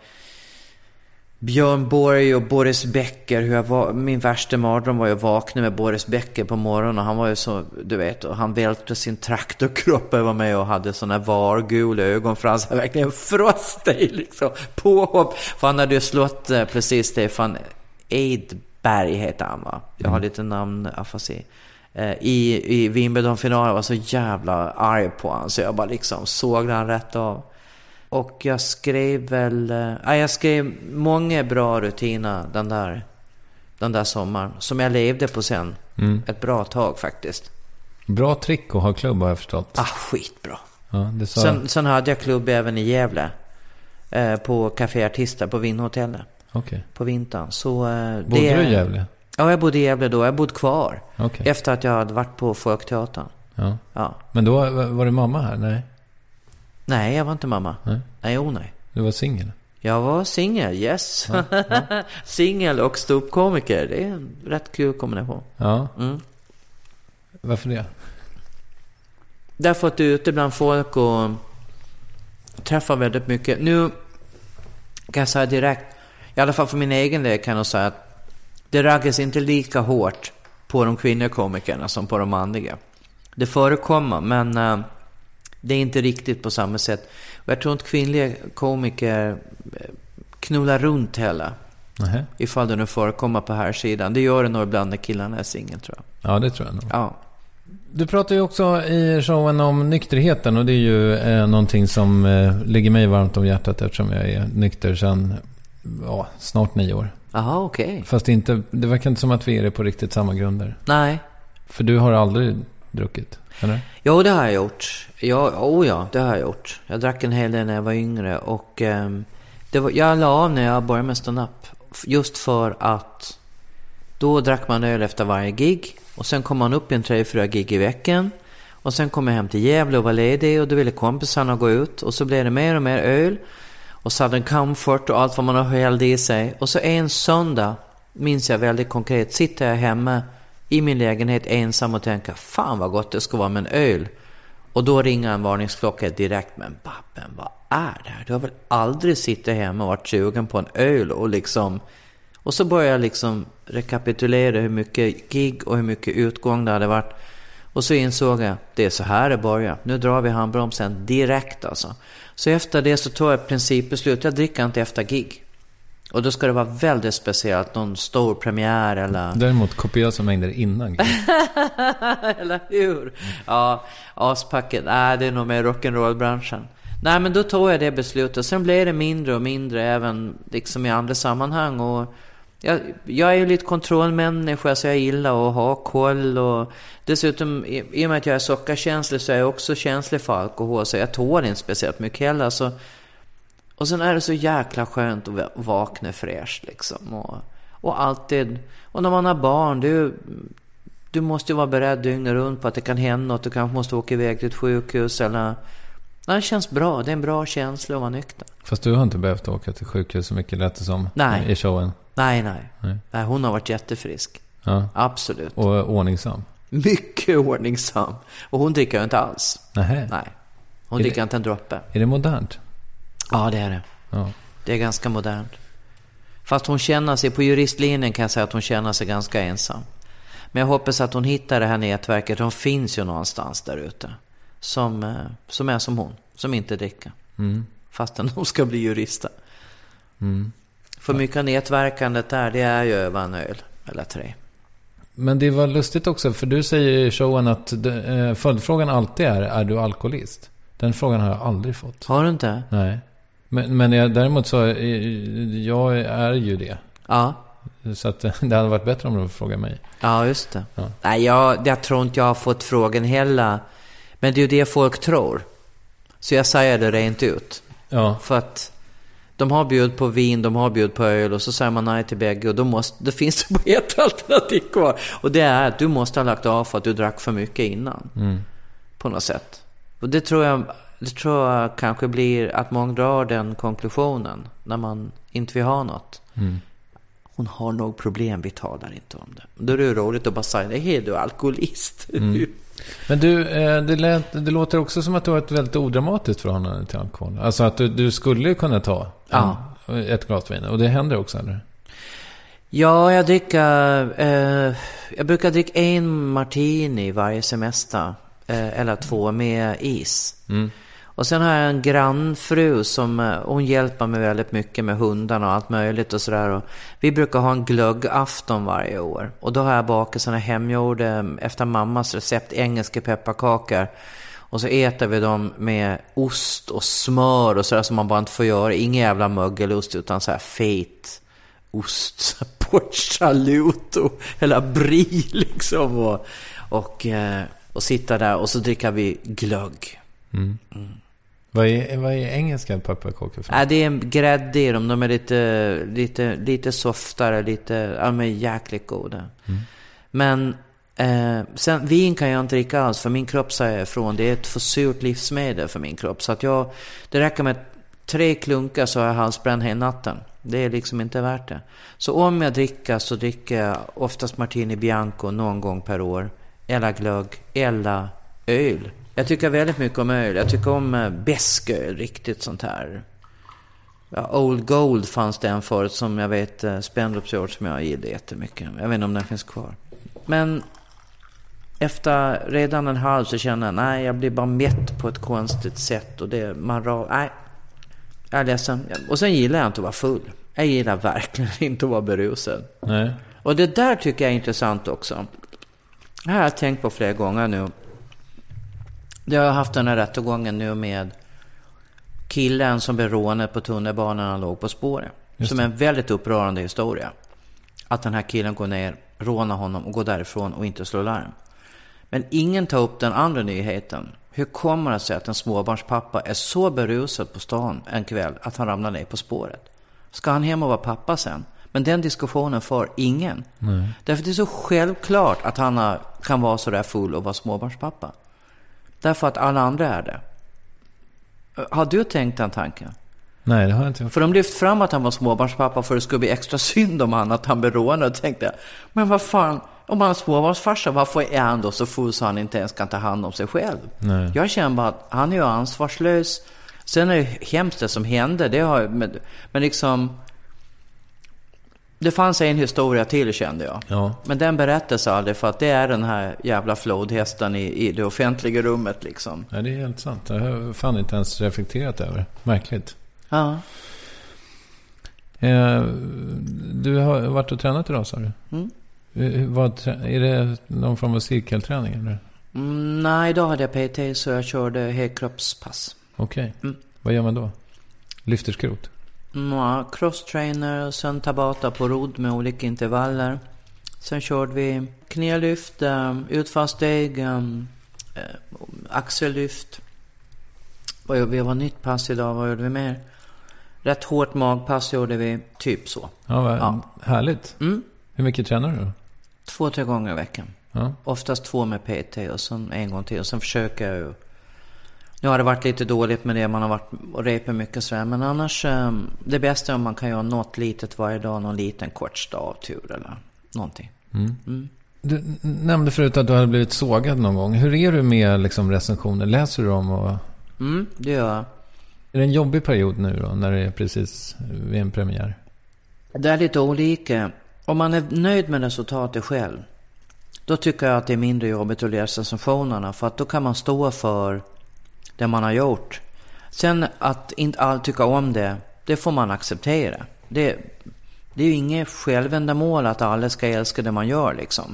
Björn Borg och Boris Becker. Hur jag var, min värsta mardröm var ju att vakna med Boris Becker på morgonen. Och han var ju så, du vet, och han välte sin traktorkropp över mig och hade såna vargula ögon. För han så verkligen frostig liksom, påhopp. För han hade ju slått eh, precis Stefan Edberg heter han, va? Jag har lite namn afasi. Eh, I, i Wimbledon-finalen var så jävla arg på han. Så jag bara liksom såg han rätt av. Och jag skrev väl... Äh, jag skrev många bra rutiner den där, den där sommaren. Som jag levde på sen. Mm. Ett bra tag faktiskt. Bra trick att ha klubb har jag förstått. Ah, skitbra. Ja, det sa... sen, sen hade jag klubb även i Gävle. Eh, på Café Artista på Vindhotellet. Okay. På vintern. Så, eh, bodde det... du i Gävle? Ja, jag bodde i Gävle då. Jag bodde kvar. Okay. Efter att jag hade varit på Folkteatern. Ja. Ja. Men då var det mamma här? Nej. Nej, jag var inte mamma. Nej, nej, oh, nej. Du var singel? Jag var singel, yes. Ja, ja. Singel och ståuppkomiker. Det är en rätt kul kombination. Ja. Mm. Varför det? Därför att du är ute bland folk och träffar väldigt mycket. Nu kan jag säga direkt, i alla fall för min egen del kan jag säga att det raggas inte lika hårt på de kvinnliga komikerna som på de manliga. Det förekommer, men uh, det är inte riktigt på samma sätt. Och jag tror inte kvinnliga komiker knullar runt heller. Uh-huh. Ifall det nu förekommer på här sidan. Det gör det nog ibland när killarna är singel, tror jag. Ja, det tror jag nog. Ja. Du pratar ju också i showen om nykterheten. Och det är ju eh, någonting som eh, ligger mig varmt om hjärtat. Eftersom jag är nykter sedan ja, snart nio år. Jaha, okej. Okay. Fast det, inte, det verkar inte som att vi är på riktigt samma grunder. Nej. För du har aldrig druckit, eller? Jo, det har jag gjort. Ja, oh ja, det har jag gjort. Jag drack en hel del när jag var yngre. Och eh, det var, jag la av när jag började med stand-up. Just för att då drack man öl efter varje gig. Och sen kom man upp i en tre, fyra gig i veckan. Och sen kom jag hem till Gävle och var ledig. Och då ville kompisarna gå ut. Och så blev det mer och mer öl. Och Southern Comfort och allt vad man har hällt i sig. Och så en söndag, minns jag väldigt konkret, sitter jag hemma i min lägenhet ensam och tänker, fan vad gott det ska vara med en öl. Och då ringer en varningsklocka direkt, men Babben, vad är det här? Du har väl aldrig suttit hemma och varit sugen på en öl och liksom... Och så börjar jag liksom rekapitulera hur mycket gig och hur mycket utgång det hade varit. Och så insåg jag, det är så här det börjar. Nu drar vi handbromsen direkt alltså. Så efter det så tog jag ett principbeslut. Jag dricker inte efter gig. Och då ska det vara väldigt speciellt. Någon stor premiär eller... Däremot kopiösa mängder innan gig. Eller hur? Ja, aspacket. Nej, det är nog med rock'n'roll-branschen. Nej, men då tog jag det beslutet. Sen blev det mindre och mindre även liksom i andra sammanhang. Och jag, jag är ju lite kontrollmänniska, så jag gillar att ha koll. Och dessutom, i, i och med att jag är sockerkänslig så är jag också känslig för alkohol. Så jag tål inte speciellt mycket heller. Så, och sen är det så jäkla skönt att vakna fräsch liksom. Och, och alltid, och när man har barn, du, du måste ju vara beredd dygnet runt på att det kan hända något. Du kanske måste åka iväg till ett sjukhus eller... Nej, det känns bra. Det är en bra känsla att vara nykter. Fast du har inte behövt åka till sjukhus så mycket lätt som nej. i showen. Nej, nej, nej. Nej, hon har varit jättefrisk. Ja. Absolut. Och ordningsam. Mycket ordningsam. Och hon dricker ju inte alls. Nähä. Nej. Hon är dricker det, inte en droppe. Är det modernt? Ja, det är det. Ja. Det är ganska modernt. Fast hon känner sig, på juristlinjen kan jag säga att hon känner sig ganska ensam. Men jag hoppas att hon hittar det här nätverket. Hon finns ju någonstans där ute. Som, som är som hon. Som inte dricker. Mm. Fastän hon ska bli jurista. Mm. För mycket av nätverkandet där, det är ju över en öl eller tre. Men det var lustigt också, för du säger i showen att eh, följdfrågan alltid är, är du alkoholist? Den frågan har jag aldrig fått. Har du inte? Nej. Men, men jag, däremot så, jag är ju det. Ja. Så att det hade varit bättre om du frågar mig. Ja, just det. Ja. Nej, jag, jag tror inte jag har fått frågan heller. Men det är ju det folk tror. Så jag säger det rent ut. Ja. För att de har bjud på vin, de har bjud på öl, och så säger man nej till bägge, och då, måste, då finns det bara ett alternativ kvar. Och det är att du måste ha lagt av för att du drack för mycket innan. Mm. På något sätt. Och det tror jag, det tror jag kanske blir att många drar den konklusionen när man inte vill ha något. Mm. Hon har nog problem, vi talar inte om det. Då är det roligt att bara säga, nej, är du alkoholist? Mm. Men du, det, lät, det låter också som att du har ett väldigt odramatiskt förhållande till alkohol. Alltså att du, du skulle kunna ta en, ja. ett glas vin. Och det händer också, eller? Ja, jag dricker eh, jag brukar dricka en martini varje semester. Eh, eller två med is. Mm. Och sen har jag en grannfru som hon hjälper mig väldigt mycket med hundarna och allt möjligt och sådär. Och vi brukar ha en glöggafton varje år. Och då har jag bakat såna hemgjorda, efter mammas recept, engelska pepparkakor. Och så äter vi dem med ost och smör och sådär som man bara inte får göra. Ingen jävla mögelost utan så här fet ost, så här porchaluto eller brie liksom. Och, och, och sitta där och så dricker vi glögg. Mm. Mm. Vad är, vad är engelska pepparkakor för? Ja, det är grädde i dem. De är lite, lite, lite softare, lite, ja, de är jäkligt goda. Mm. Men eh, sen, vin kan jag inte dricka alls, för min kropp säger ifrån. Det är ett för surt livsmedel för min kropp. Så att jag, det räcker med tre klunkar så har jag halsbränn hela natten. Det är liksom inte värt det. Så om jag dricker så dricker jag oftast Martini Bianco någon gång per år. Eller glögg, eller öl. Jag tycker väldigt mycket om öl. Jag tycker om äh, bäsköl, riktigt sånt här. Ja, Old Gold fanns det en förut som jag vet, äh, Spendrups Hjort, som jag gillar jättemycket. Jag vet inte om den finns kvar. Men efter redan en halv så känner jag, nej, jag blir bara mätt på ett konstigt sätt. Och det, man ra- nej, jag är ledsen. Och sen gillar jag inte att vara full. Jag gillar verkligen inte att vara berusad. Nej. Och det där tycker jag är intressant också. Det här har jag tänkt på flera gånger nu. Jag har haft den här rättegången nu med killen som blev rånad på tunnelbanan och låg på spåret. Som är en väldigt upprörande historia. Att den här killen går ner, rånar honom och går därifrån och inte slår larm. Men ingen tar upp den andra nyheten. Hur kommer det sig att en småbarnspappa är så berusad på stan en kväll att han ramlar ner på spåret? Ska han hem och vara pappa sen? Men den diskussionen får ingen. Nej. Därför det är så självklart att han kan vara så där full och vara småbarnspappa. Därför att alla andra är det. Har du tänkt den tanken? Nej, det har jag inte gjort. För de lyft fram att han var småbarnspappa för det skulle bli extra synd om han att han blev rånad. Och tänkte, men vad fan, om han är småbarnsfarsa, varför är han då så full så han inte ens kan ta hand om sig själv? Nej. Jag känner bara att han är ju ansvarslös. Sen är det hemskt det som hände. Det har, men, men liksom... Det fanns en historia till, kände jag. Ja. Men den berättas aldrig, för att det är den här jävla flodhästen i, i det offentliga rummet liksom. Ja, det är helt sant. Jag har fan inte ens reflekterat över. Märkligt. Ja. Eh, du har varit och tränat idag, sa du? Mm. Vad, är det någon form av cirkelträning eller? Mm, nej, idag hade jag P T så jag körde helkroppspass. Okej. Okay. Mm. Vad gör man då? Lyfter skrot? Ja, crosstrainer och sen tabata på rodd med olika intervaller. Sen körde vi knälyft, um, utfallssteg, um, uh, axellyft. Vi var nytt pass idag, vad gjorde vi mer? Rätt hårt magpass gjorde vi, typ så. Ja, vad ja. Härligt. Mm. Hur mycket tränar du då? Två, tre gånger i veckan. Ja. Oftast två med P T och sen en gång till. Och sen försöker jag ju... Nu har det varit lite dåligt med det, man har varit och repet mycket sådär. Men annars, det bästa är om man kan göra något litet varje dag, någon liten kort stavtur eller någonting. Mm. Mm. Du nämnde förut att du hade blivit sågad någon gång. Hur är du med liksom, recensioner? Läser du dem? Och... Mm, det gör jag. Är det en jobbig period nu då, när det är precis vid en premiär? Det är lite olika. Om man är nöjd med resultatet själv då tycker jag att det är mindre jobbigt att läsa recensionerna, för att då kan man stå för det man har gjort. Sen att inte alla tycker om det, det får man acceptera. Det, det är ju inget självändamål att alla ska älska det man gör liksom.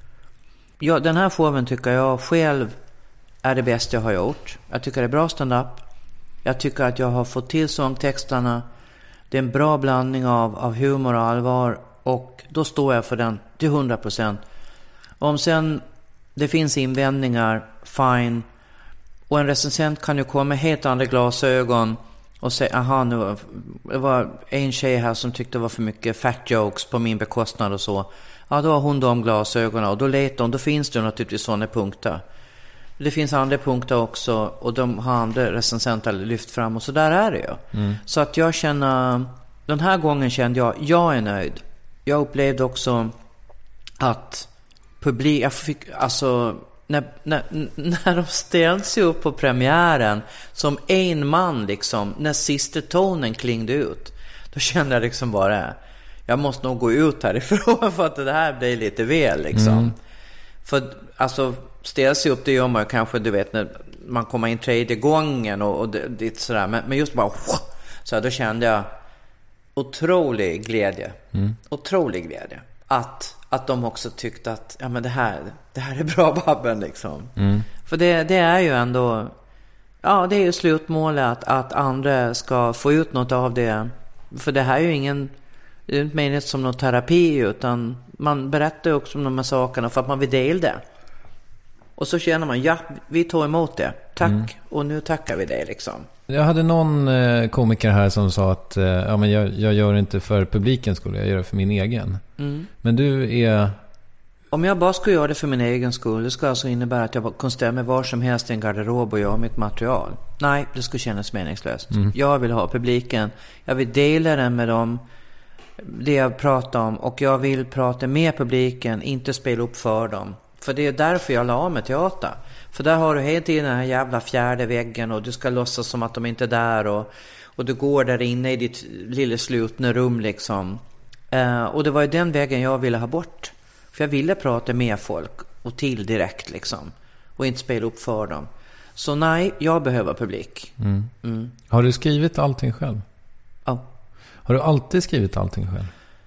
Ja, den här showen tycker jag själv är det bästa jag har gjort. Jag tycker det är bra stand-up. Jag tycker att jag har fått till sångtexterna. Det är en bra blandning av, av humor och allvar. Och då står jag för den till hundra procent. Om sen det finns invändningar, fine. Och en recensent kan ju komma med helt andra glasögon och säga, aha, nu det var en tjej här som tyckte det var för mycket fat jokes på min bekostnad och så. Ja, då har hon de glasögonen och då letar hon, då finns det naturligtvis sådana punkter. Det finns andra punkter också och de har andra recensenter lyft fram och så där är det ju. Mm. Så att jag känner, den här gången kände jag, jag är nöjd. Jag upplevde också att publik, jag fick, alltså när, när, när de ställde sig upp på premiären som en man liksom, när sista tonen klingde ut, då kände jag liksom bara, jag måste nog gå ut härifrån för att det här blir lite väl liksom. Mm. För alltså ställa sig upp, det gör man kanske, du vet, när man kommer in tredje gången och, och det, det sådär, men, men just bara så då kände jag otrolig glädje. Mm. Otrolig glädje att att de också tyckte att ja, men det här det här är bra babben liksom. Mm. För det det är ju ändå, ja, det är ju slutmålet att att andra ska få ut något av det. För det här är ju ingen, det är inte menat som någon terapi, utan man berättar också om de här sakerna för att man vill dela det. Och så känner man, ja, vi tar emot det. Tack, mm. och nu tackar vi dig liksom. Jag hade någon eh, komiker här som sa att eh, ja, men jag, jag gör det inte för publiken skull, jag gör det för min egen. Mm. Men du är... Om jag bara skulle göra det för min egen skull, det skulle alltså innebära att jag kan stämma var som helst i en garderob och göra mitt material. Nej, det skulle kännas meningslöst. Mm. Jag vill ha publiken, jag vill dela den med dem, det jag pratar om, och jag vill prata med publiken, inte spela upp för dem. För det är därför jag la av med teater. För där har du hela tiden den här jävla fjärde väggen och du ska låtsas som att de inte är där, och, och du går där inne i ditt lilla slutna rum liksom. Uh, och det var ju den vägen jag ville ha bort. För jag ville prata med folk och till direkt liksom. Och inte spela upp för dem. Så nej, jag behöver publik. Mm. Mm. Har du skrivit allting själv? Ja. Oh. Har du alltid skrivit allting själv?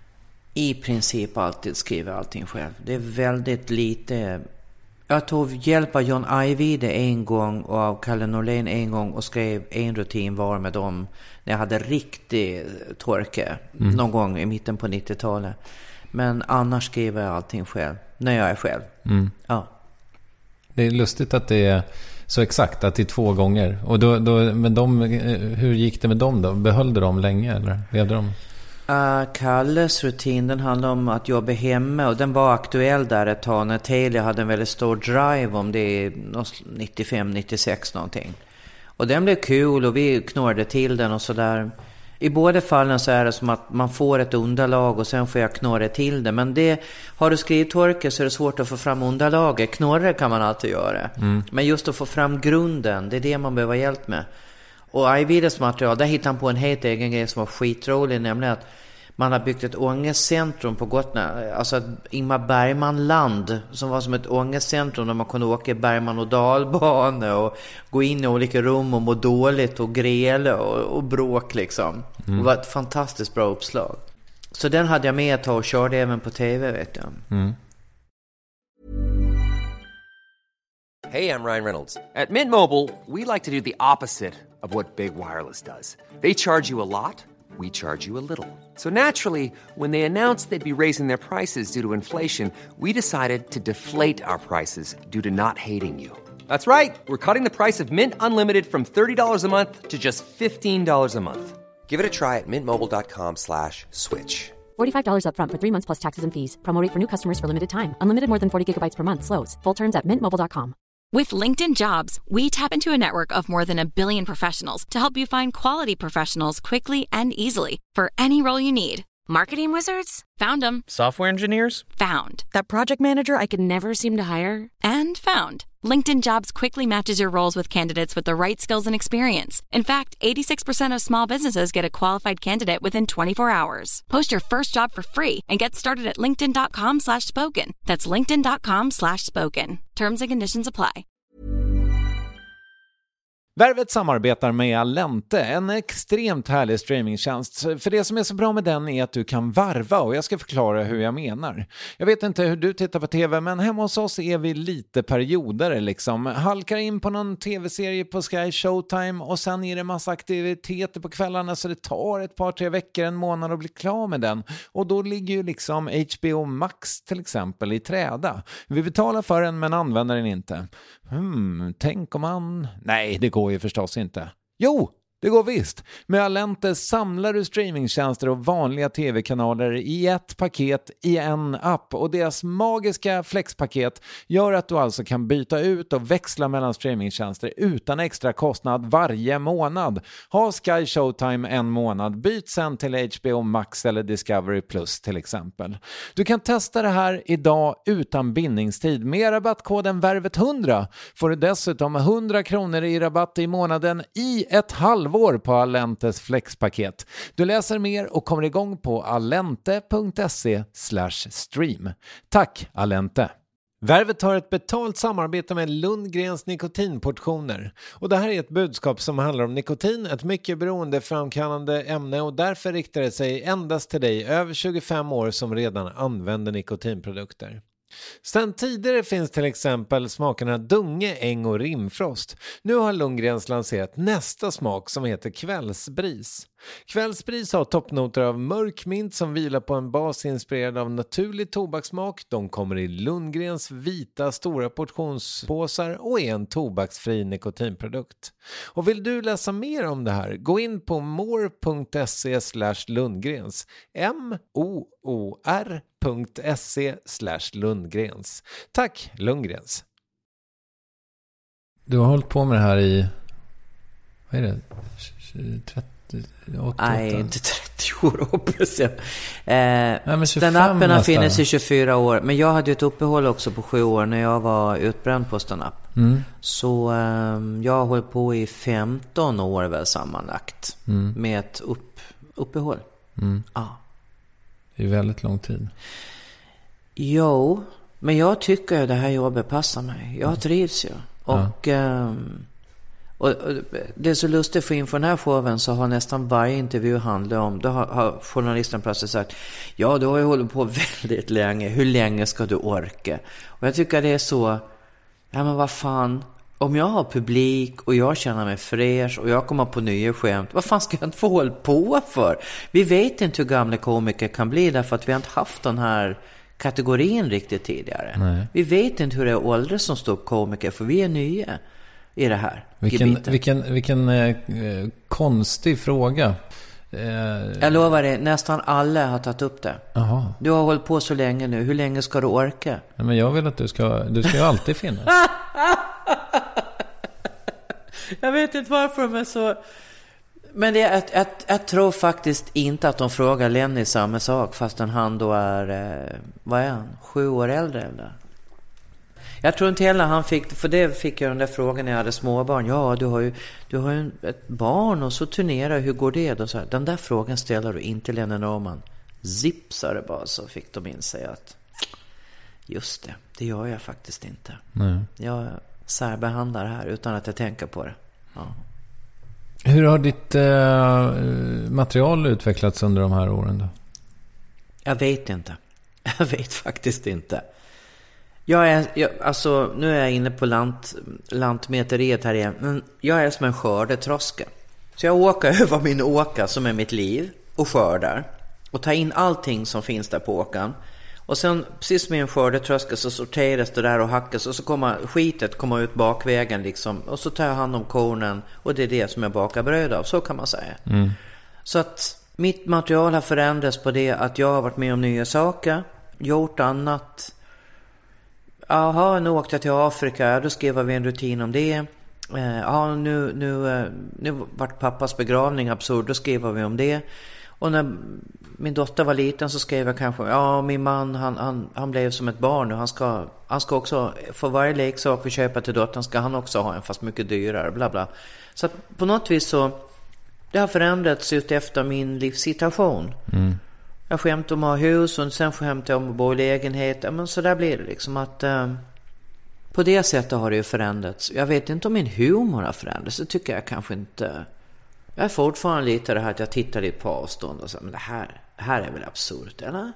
I princip alltid skriver allting själv. Det är väldigt lite. Jag tog hjälp av John Ajvide en gång och av Kalle Norlén en gång och skrev en rutin var med dem när jag hade riktig torka mm. någon gång i mitten på nittiotalet. Men annars skriver jag allting själv när jag är själv. Mm. Ja. Det är lustigt att det är så exakt, att det är två gånger. Och då, då, men de, hur gick det med dem då? Behöll de länge eller levde de? Uh, Kalles rutin, den handlar om att jobba hemma, och den var aktuell där ett tag när Telia hade en väldigt stor drive om det nittiofem nittiosex någonting. Och den blev kul och vi knårade till den och sådär. I båda fallen så är det som att man får ett underlag och sen får jag knåra till det. Men det, har du skrivit torka så är det svårt att få fram underlaget. Knåra kan man alltid göra. Mm. Men just att få fram grunden, det är det man behöver hjälp med. Och Ajvides material, där hittade han på en helt egen grej som var skitrolig, nämligen att man har byggt ett ångestcentrum på Gotland, alltså ett Ingmar Bergman-land som var som ett ångestcentrum där man kunde åka Bergman- och dalbana och gå in i olika rum och må dåligt och grela och, och bråk liksom. Mm. Det var ett fantastiskt bra uppslag. Så den hade jag med att ta och körde även på tv, vet jag. Mm. Hey, I'm Ryan Reynolds. At Mint Mobile, we like to do the opposite of what Big Wireless does. They charge you a lot, we charge you a little. So naturally, when they announced they'd be raising their prices due to inflation, we decided to deflate our prices due to not hating you. That's right. We're cutting the price of Mint Unlimited from thirty dollars a month to just fifteen dollars a month. Give it a try at mintmobile.com slash switch. forty-five dollars up front for three months plus taxes and fees. Promo rate for new customers for limited time. Unlimited more than forty gigabytes per month. Slows full terms at mint mobile dot com. With LinkedIn Jobs, we tap into a network of more than a billion professionals to help you find quality professionals quickly and easily for any role you need. Marketing wizards? Found them. Software engineers? Found. That project manager I could never seem to hire? And found. LinkedIn Jobs quickly matches your roles with candidates with the right skills and experience. In fact, eighty-six percent of small businesses get a qualified candidate within twenty-four hours. Post your first job for free and get started at linkedin.com slash spoken. That's linkedin.com slash spoken. Terms and conditions apply. Värvet samarbetar med Allente, en extremt härlig streamingtjänst. För det som är så bra med den är att du kan varva, och jag ska förklara hur jag menar. Jag vet inte hur du tittar på tv, men hemma hos oss är vi lite perioder liksom. Halkar in på någon tv-serie på Sky Showtime och sen är det massa aktiviteter på kvällarna, så det tar ett par, tre veckor, en månad att bli klar med den. Och då ligger ju liksom H B O Max till exempel i träda. Vi betalar för den men använder den inte. Hmm, tänk om man... Nej, det går ju förstås inte. Jo, det går visst. Med Allente samlar du streamingtjänster och vanliga tv-kanaler i ett paket i en app. Och deras magiska flexpaket gör att du alltså kan byta ut och växla mellan streamingtjänster utan extra kostnad varje månad. Ha Sky Showtime en månad, byt sen till H B O Max eller Discovery Plus till exempel. Du kan testa det här idag utan bindningstid. Med rabattkoden värvet hundra får du dessutom hundra kronor i rabatt i månaden i ett halvår på Allentes flexpaket. Du läser mer och kommer igång på allente.se slash stream. Tack Allente! Värvet har ett betalt samarbete med Lundgrens nikotinportioner. Och det här är ett budskap som handlar om nikotin, ett mycket beroendeframkallande ämne, och därför riktar det sig endast till dig över tjugofem år som redan använder nikotinprodukter. Sen tidigare finns till exempel smakerna Dunge, Äng och Rimfrost. Nu har Lundgrens lanserat nästa smak som heter Kvällsbris. Kvällsbris har toppnoter av mörk mint som vilar på en bas inspirerad av naturlig tobakssmak. De kommer i Lundgrens vita stora portionspåsar och är en tobaksfri nikotinprodukt. Och vill du läsa mer om det här, gå in på more.se slash Lundgrens. M-O-O-R.se slash Lundgrens. Tack Lundgrens. Du har hållit på med det här i, vad är det, trettio Nej, inte trettio år hoppas jag. Eh, Nej, den appen har funnits i tjugofyra år. Men jag hade ett uppehåll också på sju år när jag var utbränd på stand-up. Mm. Så eh, jag har hållit på i femton år väl sammanlagt. Mm. Med ett upp, uppehåll. Mm. Ja. Det är väldigt lång tid. Jo, men jag tycker att det här jobbet passar mig. Jag trivs ju. Och... Ja. Eh, Och det är så lustigt, för inför den här showen så har nästan varje intervju handlat om, då har, har journalisten plötsligt sagt, ja du har ju hållit på väldigt länge, hur länge ska du orka? Och jag tycker det är så, ja men vad fan, om jag har publik och jag känner mig fräsch och jag kommer på nya skämt, vad fan ska jag inte få hålla på för? Vi vet inte hur gamla komiker kan bli därför att vi har inte haft den här kategorin riktigt tidigare. Nej. Vi vet inte hur det är åldrar som står upp komiker, för vi är nya i det här. Vilken, vilken, vilken eh, konstig fråga. Eh, jag lovar dig, nästan alla har tagit upp det. Aha. Du har hållit på så länge nu. Hur länge ska du orka? Nej, men jag vill att du ska, du ska ju alltid finnas. Jag vet inte varför de är så... Men det är, jag, jag, jag tror faktiskt inte att de frågar Lenny samma sak, fastän han då är, eh, vad är han? Sju år äldre eller? Jag tror inte heller han fick, för det fick jag den där frågan när jag hade småbarn. Ja, du har ju, du har ju ett barn och så turnerar, hur går det då? Så här, den där frågan ställer du inte Lenny Norman. Zipsade bara, så fick de in sig att just det, det gör jag faktiskt inte. Nej. Jag särbehandlar här utan att jag tänker på det. Ja. Hur har ditt eh, material utvecklats under de här åren då? Jag vet inte. Jag vet faktiskt inte. Jag är, jag, alltså, nu är jag inne på lant, lantmeteriet här igen. Men jag är som en skördetroska. Så jag åker över min åka som är mitt liv och skördar. Och tar in allting som finns där på åkan. Och sen precis med en skördetröska så sorteras det där och hackas. Och så kommer skitet komma ut bakvägen liksom. Och så tar jag hand om kornen. Och det är det som jag bakar bröd av. Så kan man säga. Mm. Så att mitt material har förändrats på det att jag har varit med om nya saker. Gjort annat. Jaha, nu åkte jag till Afrika. Då skrev vi en rutin om det. Ja, nu, nu, nu vart pappas begravning absurd. Då skrev vi om det. Och när min dotter var liten så skrev jag kanske, ja min man han, han, han blev som ett barn och han ska, han ska också, för varje leksak vi köper till dottern ska han också ha en, fast mycket dyrare, bla bla. Så att på något vis så, det har förändrats ut efter min livssituation. Mm. Jag skämt om att ha hus och sen skämt om att bo i lägenhet. Men så där blir det liksom att eh, på det sättet har det ju förändrats. Jag vet inte om min humor har förändrats. Det tycker jag kanske inte. Jag är fortfarande lite det här att jag tittar lite på avstånd och så, men det här, det här är väl absurt, eller?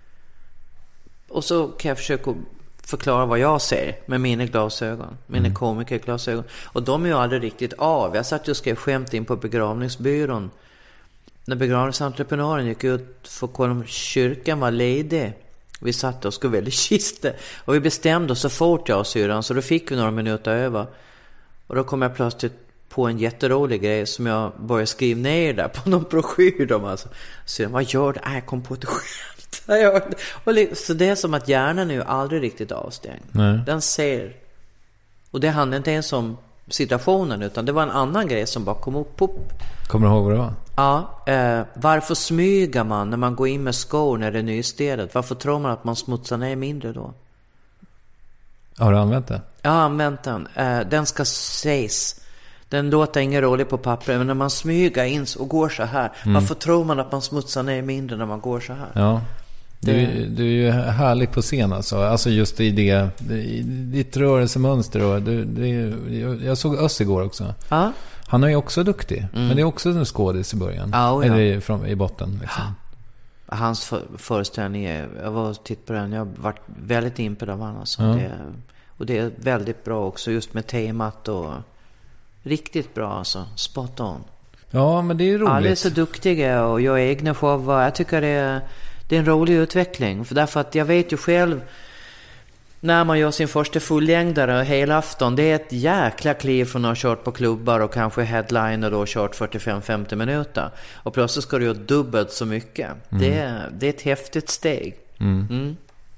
Och så kan jag försöka förklara vad jag ser med mina glasögon, mina mm. komikerglasögon. Och de är ju aldrig riktigt av. Jag satt och skrev skämt in på begravningsbyrån. När begravningsentreprenören gick ut för att kolla om kyrkan var ledig. Vi satt och skulle välja kiste. Och vi bestämde oss så fort jag och syran. Så då fick vi några minuter över. Och då kom jag plötsligt på en jätterolig grej som jag började skriva ner där på någon broschyr. Alltså. Så vad gör det? Äh, jag kom på ett skämt. Och så det är som att hjärnan är ju aldrig riktigt avstängd. Nej. Den ser. Och det handlar inte ens om situationen, utan det var en annan grej som bara kom upp. upp. Kommer du ihåg vad det var? Ja, eh, varför smyger man när man går in med skor när det är nystädat? Varför tror man att man smutsar ner mindre då? Har du använt det? Jag har använt den. Eh, den ska ses. Den låter ingen rolig på papper, men när man smyger in och går så här. Mm. Varför tror man att man smutsar ner mindre när man går så här? Ja. Du, det... du är ju härlig på scen alltså. Alltså just i det, i ditt rörelsemönster. Och du, det, jag såg Öss igår också. Ja. Han är ju också duktig. Mm. Men det är också en skådis i början. Ja, ja. Eller i, från, i botten liksom. Ja. Hans för, föreställning är, jag var och tittade på den. Jag har varit väldigt impad av honom alltså. Ja. Det, och det är väldigt bra också just med temat och riktigt bra alltså. Spot on. Ja, men det är ju roligt. Alla är så duktiga och gör egna shower. Jag tycker det är, det är en rolig utveckling. För därför att jag vet ju själv när man gör sin första fullängdare hela afton, det är ett jäkla kliv från att ha kört på klubbar och kanske headliner då och kört fyrtiofem till femtio minuter. Och plötsligt ska du göra dubbelt så mycket. Mm. Det, är, det är ett häftigt steg. Mm. Mm.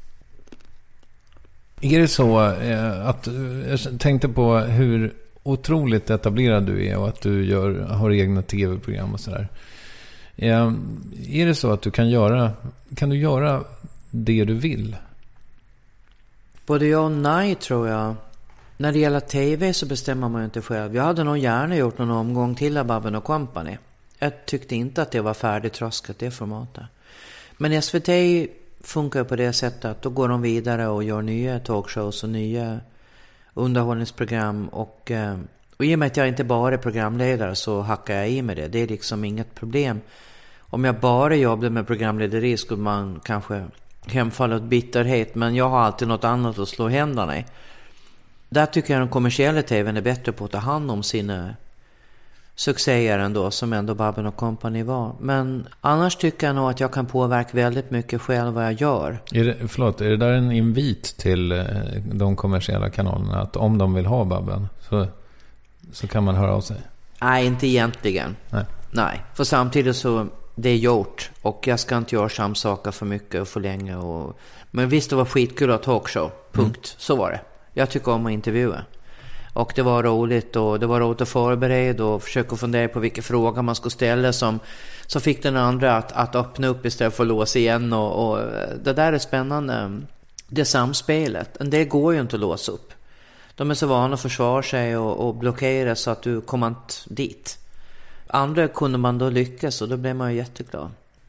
Är det så eh, att jag tänkte på hur otroligt etablerad du är och att du gör, har egna tv-program och sådär. Eh, är det så att du kan göra kan du göra det du vill? Både ja och nej tror jag. När det gäller tv så bestämmer man ju inte själv. Jag hade nog gärna gjort någon omgång till av Babben och Company. Jag tyckte inte att det var färdigtröskat det formatet. Men S V T funkar på det sättet att då går de vidare och gör nya talkshows och nya underhållningsprogram. Och, och i och med att jag inte bara är programledare så hackar jag i med det. Det är liksom inget problem. Om jag bara jobbade med programlederi skulle man kanske hemfalla åt bitterhet, men jag har alltid något annat att slå händerna i. Där tycker jag den kommersiella tvn är bättre på att ta hand om sina succéer ändå, som ändå Babben och Company var. Men annars tycker jag nog att jag kan påverka väldigt mycket själv vad jag gör. Är det, förlåt, är det där en invit till de kommersiella kanalerna att om de vill ha Babben så, så kan man höra av sig? Nej, inte egentligen. Nej. Nej, för samtidigt så det är gjort och jag ska inte göra samma saker för mycket och för länge. Och... Men visst, det var skitkul att talkshow. Punkt. Mm. Så var det. Jag tycker om att intervjua. Och det var roligt och det var roligt att förbereda och försöka fundera på vilka frågor man skulle ställa som, som fick den andra att, att öppna upp istället för att låsa igen. Och, och det där är spännande. Det samspelet. Det går ju inte att låsa upp. De är så vana att försvara sig och, och blockera så att du kommer inte dit. Andra kunde man då lyckas och då blev man ju jätteglad.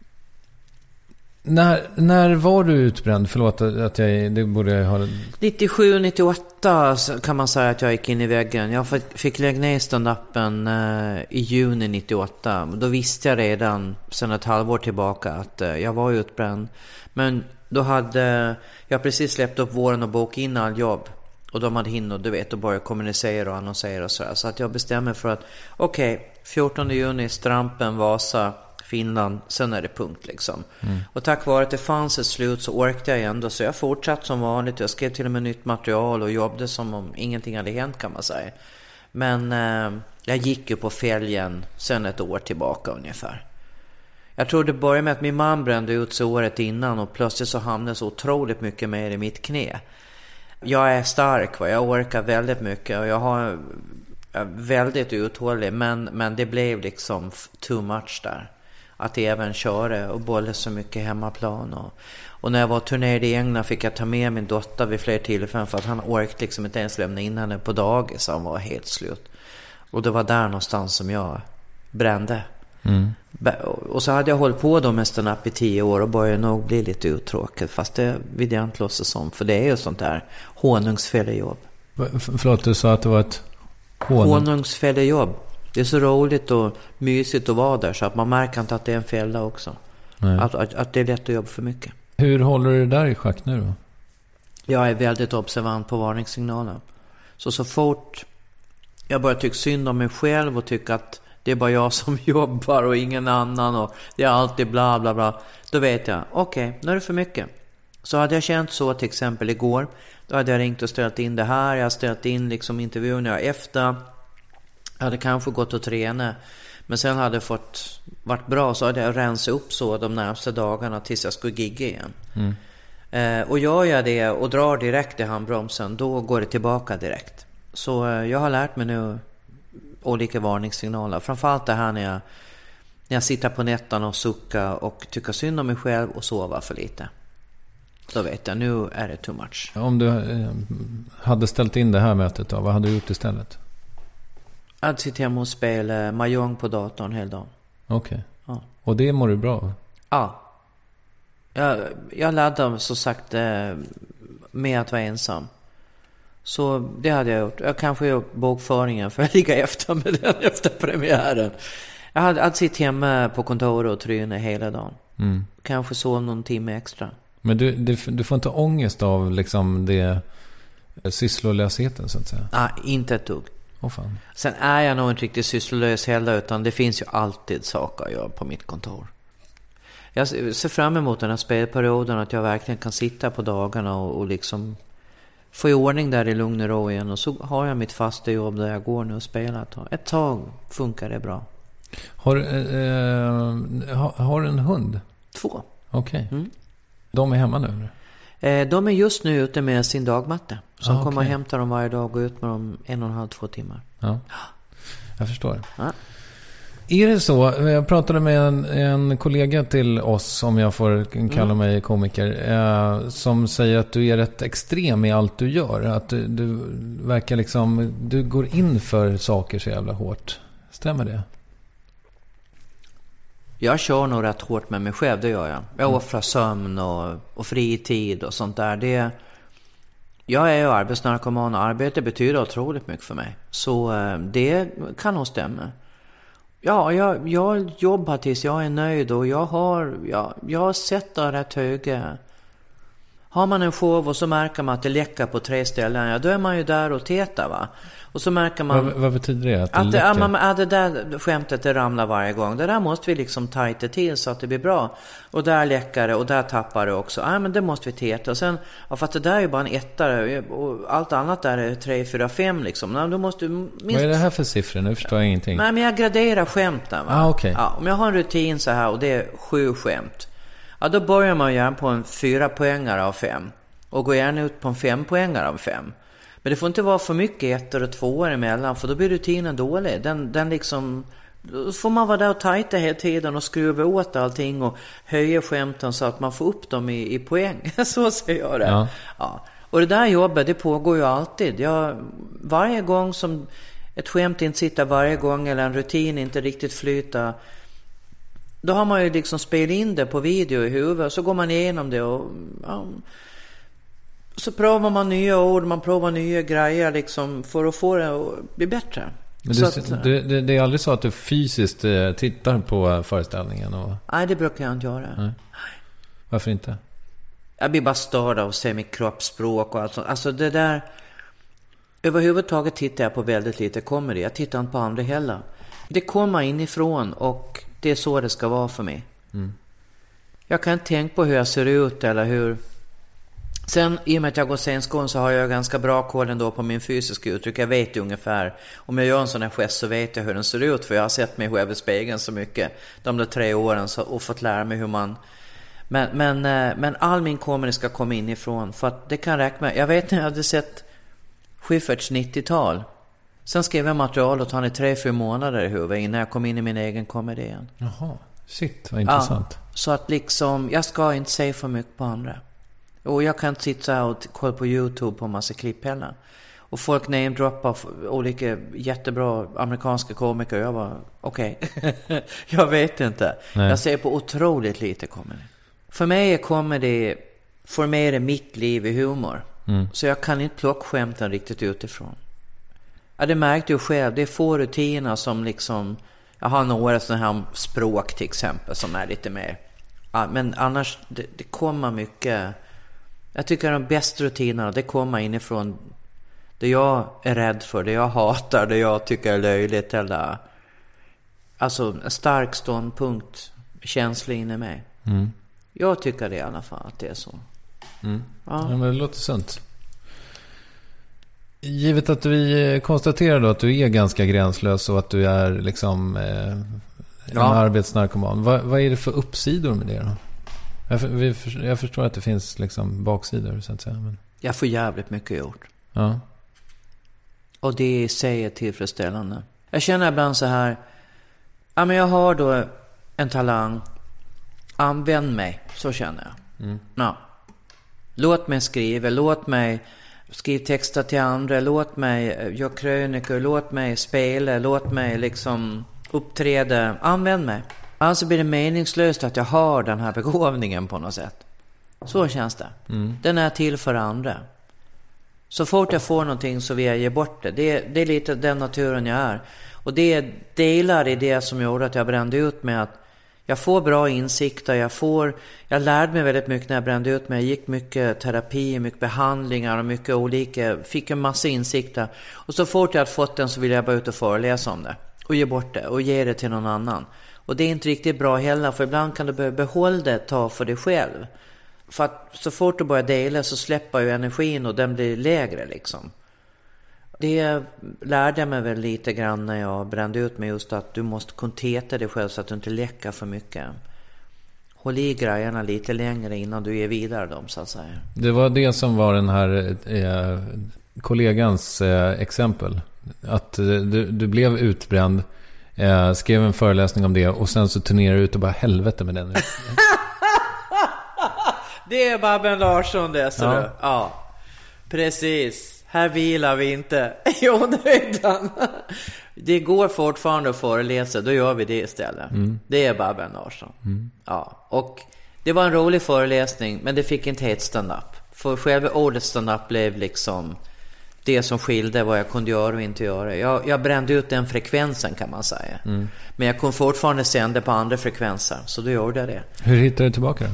När, när var du utbränd? Förlåt att jag det borde jag ha... nittiosju nittioåtta kan man säga att jag gick in i väggen. Jag fick lägga ner stand-upen uh, i juni nittioåtta. Då visste jag redan sedan ett halvår tillbaka att uh, jag var utbränd. Men då hade jag precis släppt upp våren och bokat in all jobb. Och de hade hinnat, du vet, och börja kommunicera och annonsera och sådär. Så att jag bestämmer för att okej, okay, fjortonde juni, Strampen, Vasa, Finland, sen är det punkt liksom. Mm. Och tack vare att det fanns ett slut så orkade jag ändå. Så jag fortsatte som vanligt. Jag skrev till och med nytt material och jobbade som om ingenting hade hänt, kan man säga. Men eh, jag gick ju på fälgen sen ett år tillbaka ungefär. Jag tror det började med att min man brände ut sig året innan och plötsligt så hamnade så otroligt mycket mer i mitt knä. Jag är stark, va? Jag orkar väldigt mycket och jag har väldigt uthållig, men, men det blev liksom too much där. att även köra och bolla så mycket hemmaplan. Och, och när jag var turnerade i England fick jag ta med min dotter vid fler tillfällen för att han orkade liksom inte ens lämna in henne på dagis. Han var helt slut. Och det var där någonstans som jag brände. Mm. Och så hade jag hållit på då med stand-up i tio år och började nog bli lite uttråkad. Fast det vill jag inte låtsas om. För det är ju sånt där honungsfällejobb. Förlåt, du sa att det var ett honung... honungsfällejobb. Det är så roligt och mysigt att vara där så att man märker inte att det är en fälla också. Att, att, att det är lätt att jobba för mycket. Hur håller du det där i schack nu då? Jag är väldigt observant på varningssignaler. Så så fort jag börjar tycka synd om mig själv och tycka att det är bara jag som jobbar och ingen annan och det är alltid bla bla bla, då vet jag, okej, okay, nu är det för mycket. Så hade jag känt så till exempel igår, då hade jag ringt och ställt in det här, jag hade ställt in liksom intervjun jag efter. Jag hade kanske gått och träna, men sen hade jag fått varit bra, så hade jag rensat upp så de närmaste dagarna tills jag skulle gigga igen. Mm. Eh, och gör jag det och drar direkt i handbromsen, då går det tillbaka direkt. Så eh, jag har lärt mig nu olika varningssignaler. Framförallt det här när jag, när jag sitter på nätterna och suckar och tycker synd om mig själv och sover för lite. Då vet jag, nu är det too much. Om du eh, hade ställt in det här mötet då, vad hade du gjort istället? Jag hade sitt hemma och spela Mahjong på datorn hela dagen. Okej. Okay. Ja. Och det mår du bra av? Ja. Jag, jag laddar så sagt med att vara ensam. Så det hade jag gjort. Jag kanske gjort bokföringen för att ligga efter med den efter premiären. Jag hade, hade sitt hemma på kontoret och tryna hela dagen. Mm. Kanske sov någon timme extra. Men du, du, du får inte ångest av liksom det sysslolösheten så att säga? Nej, inte ett dugg. Oh, fan. Sen är jag nog inte riktigt sysslolös heller, utan det finns ju alltid saker att göra på mitt kontor. Jag ser fram emot den här spelperioden, att jag verkligen kan sitta på dagarna och, och liksom få i ordning där i lugn och ro igen. Och så har jag mitt fasta jobb där jag går nu och spelar ett tag. Ett tag funkar det bra. Har, eh, har, har du en hund? Två. Okej. Okay. Mm. De är hemma nu eller? Eh, de är just nu ute med sin dagmatte. Så de ah, kommer okay. och hämtar dem varje dag och gå ut med dem en och en halv, två timmar. Ja, jag förstår. Ja. Är det så, jag pratade med en, en kollega till oss, om jag får kalla mm. mig komiker, eh, som säger att du är rätt extrem i allt du gör. Att du, du verkar liksom, du går in för saker så jävla hårt. Stämmer det? Jag kör nog rätt hårt med mig själv, det gör jag. Jag mm. offrar sömn och, och fritid och sånt där. Det, jag är ju arbetsnarkoman och arbete betyder otroligt mycket för mig. Så eh, det kan nog stämma. Ja, jag, jag jobbar tills jag är nöjd och jag har, jag, jag har sett det rätt höga. Har man en show och så märker man att det läcker på tre ställen, ja, då är man ju där och tätar, va? Och så märker man... Vad, vad betyder det? Att det, att det, att man, att det där skämtet det ramlar varje gång. Det där måste vi liksom tajta till så att det blir bra. Och där läcker det och där tappar det också. Ja, men det måste vi täta. Och sen, ja, för att det där är ju bara en ettare och allt annat där är tre, fyra, fem liksom. Ja, då måste minst... Vad är det här för siffror? Nu förstår jag ingenting. Nej, men jag graderar skämten, va? Ah, okay. Ja, om jag har en rutin så här och det är sju skämt. Ja, då börjar man gärna på en fyra poängare av fem. Och går gärna ut på en fem poängare av fem. Men det får inte vara för mycket ettor och tvåor emellan, för då blir rutinen dålig. Den, den liksom, då får man vara där och tajta hela tiden och skruva åt allting och höja skämten så att man får upp dem i, i poäng. Så säger jag det. Ja. Ja. Och det där jobbet, det pågår ju alltid. Jag, varje gång som ett skämt inte sitter varje gång eller en rutin inte riktigt flyter, då har man ju liksom spelat in det på video i huvudet. Så går man igenom det och... Ja, så provar man nya ord, man provar nya grejer liksom för att få det att bli bättre. Men så du, att, det, det, det är aldrig så att du fysiskt tittar på föreställningen? Och... Nej, det brukar jag inte göra. Nej. Varför inte? Jag blir bara störd av att se mitt kroppsspråk och allt sånt. Alltså det där... Överhuvudtaget tittar jag på väldigt lite comedy. Jag tittar inte på andra heller. Det kommer inifrån och det är så det ska vara för mig. Mm. Jag kan inte tänka på hur jag ser ut eller hur... Sen, i och med att jag går scenskolan så har jag ganska bra koll ändå på min fysiska uttryck. Jag vet ungefär, om jag gör en sån här gest så vet jag hur den ser ut. För jag har sett mig själv i spegeln så mycket de där tre åren så, och fått lära mig hur man... Men, men, men all min comedy ska komma inifrån. För att det kan räcka med... Jag vet när jag hade sett Schyfferts nittiotal. Sen skrev jag material och han i tre, fyra månader i huvudet innan jag kom in i min egen komedi igen. Jaha. Shit, vad intressant. Ja, så att liksom, jag ska inte säga för mycket på andra. Och jag kan inte sitta och kolla på YouTube på en massa klipp heller. Och folk namedroppar olika jättebra amerikanska komiker. Jag bara, okej. Okay. Jag vet inte. Nej. Jag ser på otroligt lite comedy. För mig är comedy formerar mitt liv i humor. Mm. Så jag kan inte plocka skämten riktigt utifrån. Ja, det märkte jag själv. Det är få rutiner som liksom... Jag har några sådana här språk till exempel som är lite mer... Ja, men annars, det, det kommer mycket... Jag tycker de bästa rutinerna, det kommer inifrån det jag är rädd för, det jag hatar, det jag tycker är löjligt. Eller, alltså en stark ståndpunkt, känslig inne i mig. Mm. Jag tycker det i alla fall att det är så. Mm. Ja. Ja, men det låter sunt. Givet att vi konstaterar då att du är ganska gränslös och att du är liksom eh, en ja. arbetsnarkoman. Vad, vad är det för uppsidor med det då? Jag, vi, jag förstår att det finns liksom baksidor så att säga. Men... Jag får jävligt mycket gjort. Ja. Och det i sig är tillfredsställande. Jag känner ibland så här. Ja, men jag har då en talang. Använd mig. Så känner jag. Mm. Ja. Låt mig skriva. Låt mig skriva texter till andra. Låt mig göra krönikor. Låt mig spela. Låt mig liksom uppträda. Använd mig. Alltså blir det meningslöst att jag har den här begåvningen på något sätt. Så känns det. Mm. Den är till för andra. Så fort jag får någonting så vill jag ge bort det. Det, det är lite den naturen jag är. Och det delar i det som gjorde att jag brände ut med att jag får bra insikter. Jag, får, jag lärde mig väldigt mycket när jag brände ut mig. Jag gick mycket terapi, mycket behandlingar och mycket olika. Fick en massa insikter. Och så fort jag hade fått den så ville jag bara ut och föreläsa om det. Och ge bort det och ge det till någon annan. Och det är inte riktigt bra heller, för ibland kan du behöva behålla det, ta för dig själv. För att så fort du börjar dela så släpper ju energin och den blir lägre liksom. Det lärde jag mig väl lite grann när jag brände ut mig, just att du måste konteta dig själv så att du inte läcker för mycket. Håll i grejerna lite längre innan du ger vidare dem så att säga. Det var det som var den här eh, kollegans eh, exempel. Att eh, du, du blev utbränd. Eh, skrev en föreläsning om det och sen så turnerar ut och bara helvete med den. Det är Babben Larsson det, så ja. Du. Ja, precis. Här vilar vi inte i onödan. Det går fortfarande att föreläsa, då gör vi det istället. Mm. Det är Babben Larsson. Mm. Ja, och det var en rolig föreläsning, men det fick inte heta stand-up. För själva ordet stand-up blev liksom det som skilde vad jag kunde göra och inte göra. Jag, jag brände ut den frekvensen kan man säga. Mm. Men jag kunde fortfarande sända på andra frekvenser. Så då gjorde jag det. Hur hittade du tillbaka då?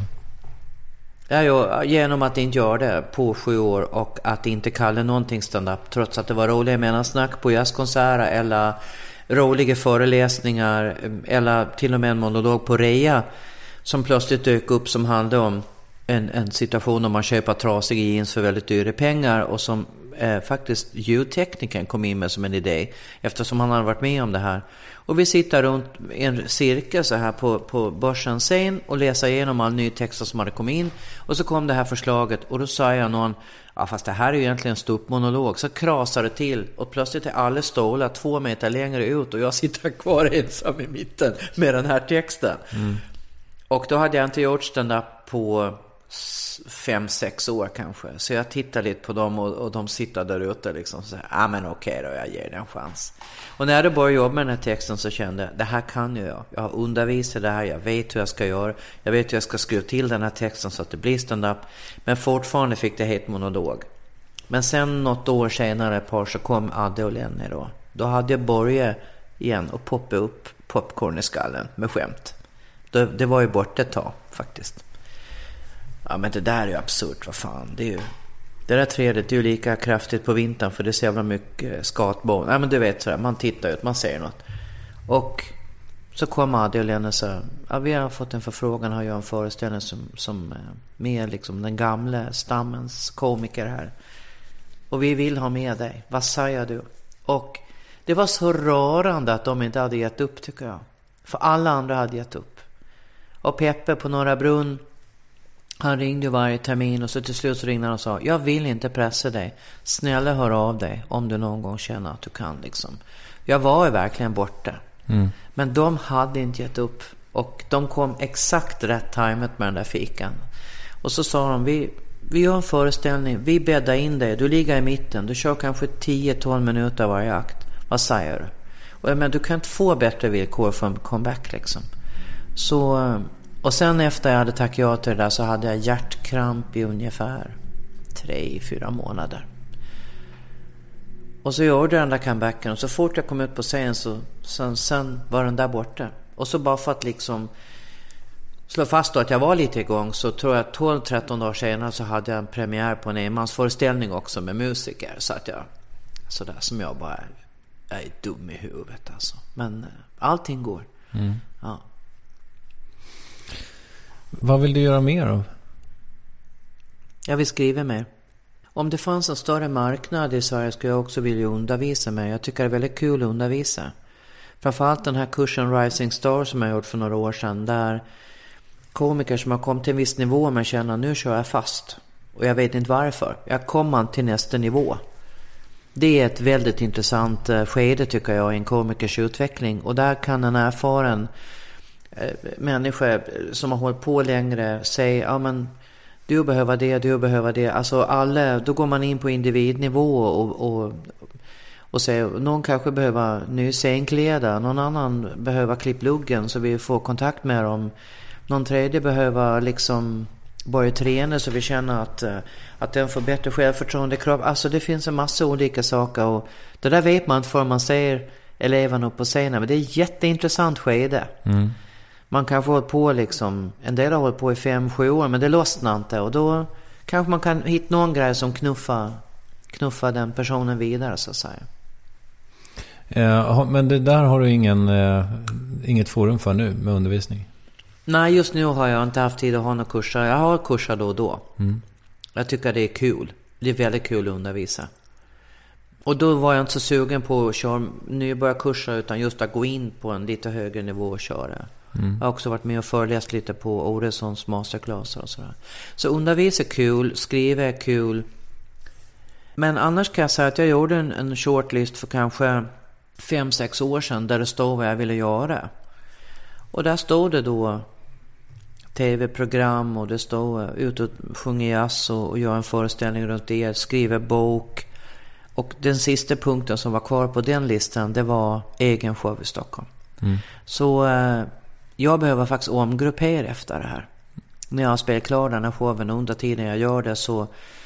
Ja, genom att inte göra det på sju år. Och att inte kalla någonting stand-up. Trots att det var roliga menarsnack på jazzkonserter. Eller roliga föreläsningar. Eller till och med en monolog på Rea. Som plötsligt dök upp som handlade om en, en situation om man köper trasiga jeans för väldigt dyra pengar. Och som Eh, faktiskt ljudteknikern kom in med som en idé, eftersom han hade varit med om det här. Och vi sitter runt en cirkel så här på, på börsens scen och läser igenom all ny texter som hade kommit in. Och så kom det här förslaget och då sa jag någon, ja fast det här är ju egentligen en stor monolog. Så krasade det till och plötsligt är alla stolar två meter längre ut och jag sitter kvar ensam i mitten med den här texten. Mm. Och då hade jag inte gjort stand-up på fem, sex år kanske. Så jag tittade lite på dem och, och de sitter där ute liksom. Så ja ah, men okej okay då, jag ger det en chans. Och när jag började jobba med den här texten så kände jag, det här kan ju jag. Jag har undervisat det här, jag vet hur jag ska göra. Jag vet hur jag ska skriva till den här texten så att det blir stand-up. Men fortfarande fick det heta monolog. Men sen något år senare ett par så kom Adde och Lenny då. Då hade jag börjat igen och poppa upp popcorn i skallen med skämt. Det, det var ju bort ett tag faktiskt. Ja men det där är ju absurt, vad fan. Det är ju, det där trädet är ju lika kraftigt på vintern för det är så jävla mycket skatbån. Ja men du vet sådär, man tittar ut, man ser något. Och så kom Adde och Lena och sa, ja vi har fått en förfrågan, har jag en föreställning som, som med liksom den gamla stammens komiker här. Och vi vill ha med dig, vad säger du? Och det var så rörande att de inte hade gett upp tycker jag. För alla andra hade gett upp. Och Peppe på Norra Brunn, han ringde varje termin och så till slut så ringde han och sa, jag vill inte pressa dig. Snälla hör av dig om du någon gång känner att du kan liksom. Jag var ju verkligen borta. Mm. Men de hade inte gett upp. Och de kom exakt rätt timet med den där fikan. Och så sa de, vi, vi gör en föreställning, vi bäddar in dig, du ligger i mitten, du kör kanske tio till tolv minuter varje akt. Vad säger du? Och jag menar, du kan inte få bättre villkor för en comeback liksom. Så, och sen efter jag hade tackat ja till det där så hade jag hjärtkramp i ungefär tre, fyra månader. Och så gjorde jag den där comebacken och så fort jag kom ut på scen så sen, sen var den där borta. Och så bara för att liksom slå fast då att jag var lite igång, så tror jag tolv tretton dagar senare så hade jag en premiär på en enmansföreställning också med musiker. Så att jag, sådär som jag bara är, jag är dum i huvudet alltså. Men allting går. Mm. Ja. Vad vill du göra mer av? Jag vill skriva mer. Om det fanns en större marknad i Sverige skulle jag också vilja undervisa mig. Jag tycker det är väldigt kul att undervisa. Framförallt den här kursen Rising Star som jag gjort för några år sedan. Där komiker som har kommit till en viss nivå men känner nu kör jag fast. Och jag vet inte varför. Jag kommer till nästa nivå. Det är ett väldigt intressant skede tycker jag i en komikers utveckling. Och där kan en erfaren eh, människa som har hållit på längre säga, ja men du behöver det, du behöver det. Alltså alla, då går man in på individnivå och, och, och säger, någon kanske behöver ny scenkläder, någon annan behöver klippluggen så vi får kontakt med dem. Någon tredje behöver liksom börja träna så vi känner att, att den får bättre självförtroende i kropp. Alltså det finns en massa olika saker och det där vet man inte för man ser eleverna upp på scenen. Men det är ett jätteintressant skede. Mm. Man kan få hålla på liksom, en del har hållit på i fem, sju år men det lossnar inte. Och då kanske man kan hitta någon grej som knuffar, knuffar den personen vidare så att säga. Ja, men det där har du ingen, eh, inget forum för nu med undervisning? Nej, just nu har jag inte haft tid att ha några kurser. Jag har kurser då och då. Mm. Jag tycker det är kul. Det är väldigt kul att undervisa. Och då var jag inte så sugen på att köra nybörjarkurser utan just att gå in på en lite högre nivå och köra. Mm. Jag har också varit med och föreläst lite på Oressons masterclasser och sådär. Så undervisa är kul, skriva är kul. Men annars kan jag säga att jag gjorde en, en shortlist för kanske fem, sex år sedan där det stod vad jag ville göra. Och där stod det då tv-program och det stod ut och sjunga jazz och, och göra en föreställning runt det, skriva bok. Och den sista punkten som var kvar på den listan, det var egen show i Stockholm. Mm. Så eh, jag behöver faktiskt omgruppera efter det här. När jag har spelat klar den här showen under tiden jag gör det så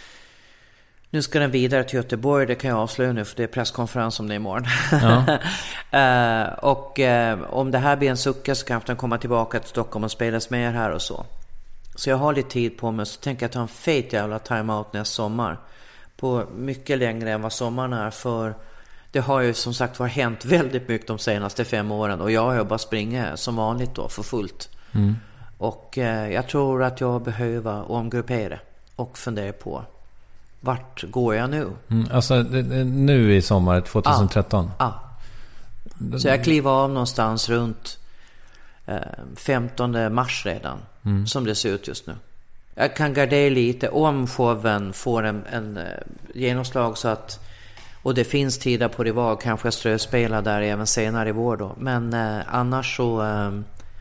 nu ska den vidare till Göteborg, det kan jag avslöja nu för det är presskonferens om det imorgon. Ja. uh, och uh, om det här blir en sucka så kan den komma tillbaka till Stockholm och spelas med här och så. Så jag har lite tid på mig så tänker jag ta en fet jävla timeout nästa sommar. På mycket längre än vad sommaren är för det har ju som sagt var hänt väldigt mycket de senaste fem åren och jag har ju bara springa som vanligt då för fullt. Mm. Och uh, jag tror att jag behöver omgruppera och fundera på vart går jag nu? Mm, alltså nu i sommar tjugohundratretton? Ja. ja. Så jag kliver av någonstans runt eh, femtonde mars redan. Mm. Som det ser ut just nu. Jag kan gardera lite om showen får en, en eh, genomslag så att och det finns tider på det var kanske jag ströspela där även senare i vår då. Men eh, annars så eh,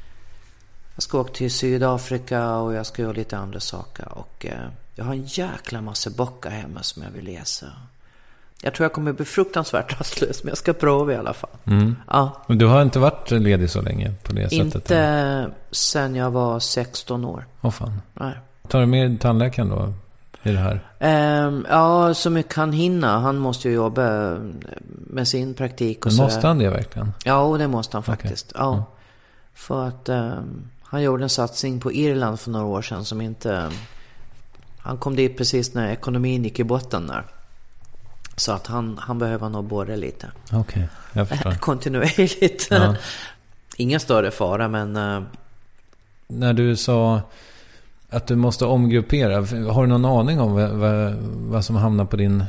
jag ska åka till Sydafrika och jag ska göra lite andra saker och eh, jag har en jäkla massa böcker hemma som jag vill läsa. Jag tror jag kommer bli fruktansvärt rastlös men jag ska prova i alla fall. Mm. Ja. Men du har inte varit ledig så länge på det inte sättet? Inte sen jag var sexton år. Åh fan. Nej. Tar du med tandläkaren då i det här? Um, ja, så mycket han hinner. Han måste ju jobba med sin praktik. Och men så måste han det verkligen? Ja, och det måste han faktiskt. Okay. Ja. Mm. För att um, han gjorde en satsning på Irland för några år sedan som inte... Han kom dit precis när ekonomin gick i botten där. Så att han, han behöver nog borra lite. Okej, okay, jag förstår. Kontinuerligt. Ja. Ingen större fara, men... Uh... När du sa att du måste omgruppera, har du någon aning om vad, vad, vad som hamnar på din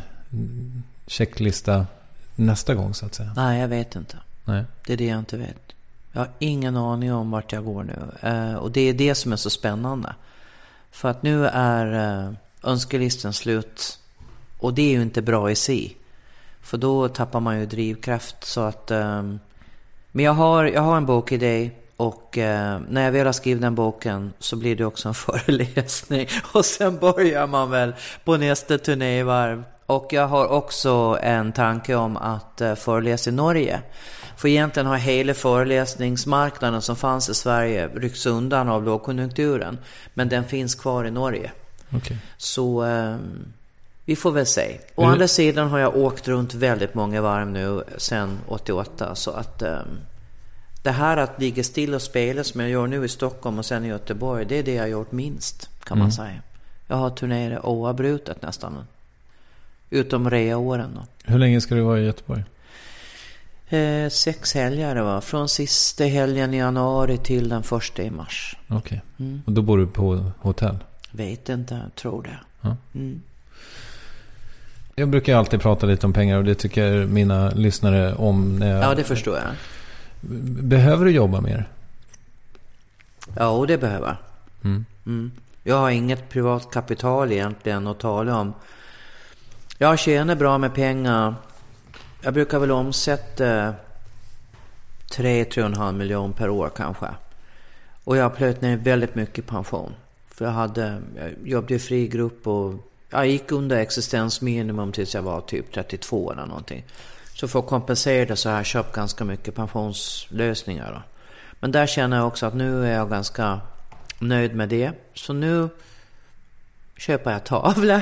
checklista nästa gång så att säga? Nej, jag vet inte. Nej. Det är det jag inte vet. Jag har ingen aning om vart jag går nu. Uh, och det är det som är så spännande. För att nu är uh, önskelistan slut. Och det är ju inte bra i sig. För då tappar man ju drivkraft. Så att, um, men jag har, jag har en bokidé. Och eh, när jag väl har skrivit den boken så blir det också en föreläsning. Och sen börjar man väl på nästa turnévarv. Och jag har också en tanke om att eh, föreläsa i Norge. För egentligen har hela föreläsningsmarknaden som fanns i Sverige ryckts undan av lågkonjunkturen. Men den finns kvar i Norge. Okay. Så eh, vi får väl se. Å mm. andra sidan har jag åkt runt väldigt många varv nu sedan åttioåtta. Så att eh, det här att ligga still och spela som jag gör nu i Stockholm och sen i Göteborg, det är det jag har gjort minst, kan man mm. säga. Jag har turnerat oavbrutet nästan. Utom rea-åren då. Hur länge ska du vara i Göteborg? Eh, sex helger det var. Från sista helgen i januari till den första i mars. Okej. Okay. Mm. Och då bor du på hotell? Vet inte, tror det. Ja. Mm. Jag brukar alltid prata lite om pengar och det tycker mina lyssnare om. När jag... Ja, det förstår jag. Behöver du jobba mer? Ja, och det behöver jag. Mm. Mm. Jag har inget privat kapital egentligen att tala om. Jag tjänar bra med pengar. Jag brukar väl omsätta tre till tre och en halv miljon per år kanske. Och jag har plöjt ner väldigt mycket pension. För jag hade, jag jobbade i fri grupp och jag gick under existensminimum tills jag var typ trettiotvå eller någonting. Så för att kompensera det så har jag köpt ganska mycket pensionslösningar då. Men där känner jag också att nu är jag ganska nöjd med det. Så nu köper jag tavlor.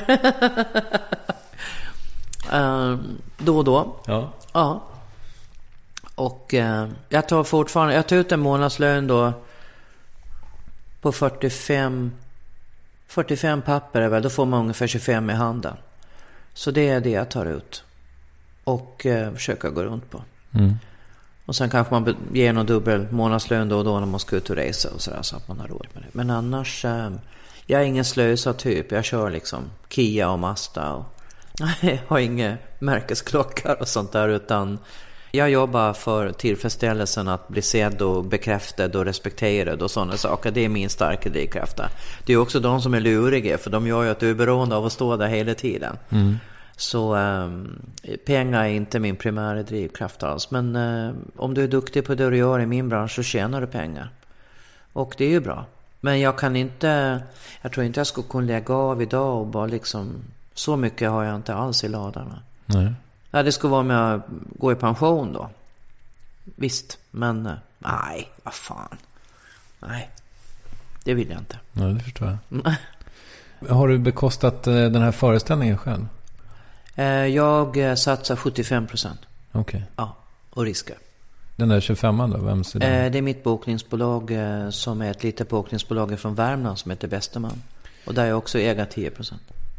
uh, då och då. Ja. Ja. Och uh, jag tar fortfarande, jag tar ut en månadslön då på fyrtiofem, fyrtiofem papper är väl, då får man ungefär tjugofem i handen. Så det är det jag tar ut. Och uh, försöker gå runt på. Mm. Och sen kanske man ger någon dubbel månadslön då och då när man ska ut och resa och sådär, så att man har råd med det. Men annars, uh, jag är ingen slösa typ. Jag kör liksom Kia och Mazda och jag har inga märkesklockar och sånt där, utan jag jobbar för tillfredsställelsen att bli sedd och bekräftad och respekterad och sådana saker. Det är min starka drivkraft. Det är också de som är luriga, för de gör ju att du är beroende av att stå där hela tiden. Mm. Så um, pengar är inte min primära drivkraft alls. Men uh, om du är duktig på det du gör i min bransch så tjänar du pengar. Och det är ju bra. Men jag kan inte, jag tror inte jag skulle kunna lägga av idag och bara liksom, så mycket har jag inte alls i ladarna. Nej. Ja, det skulle vara med att gå i pension då. Visst, men uh, nej, vad fan. Nej, det vill jag inte. Ja, det förstår jag. Har du bekostat uh, den här föreställningen själv? Uh, jag uh, satsar sjuttiofem procent. Okej. Okay. Ja, och risker. Den där tjugofem då, vem ser det? Uh, det är mitt bokningsbolag uh, som är ett litet bokningsbolag från Värmland som heter Bästerman. Och där är jag också ägar tio procent.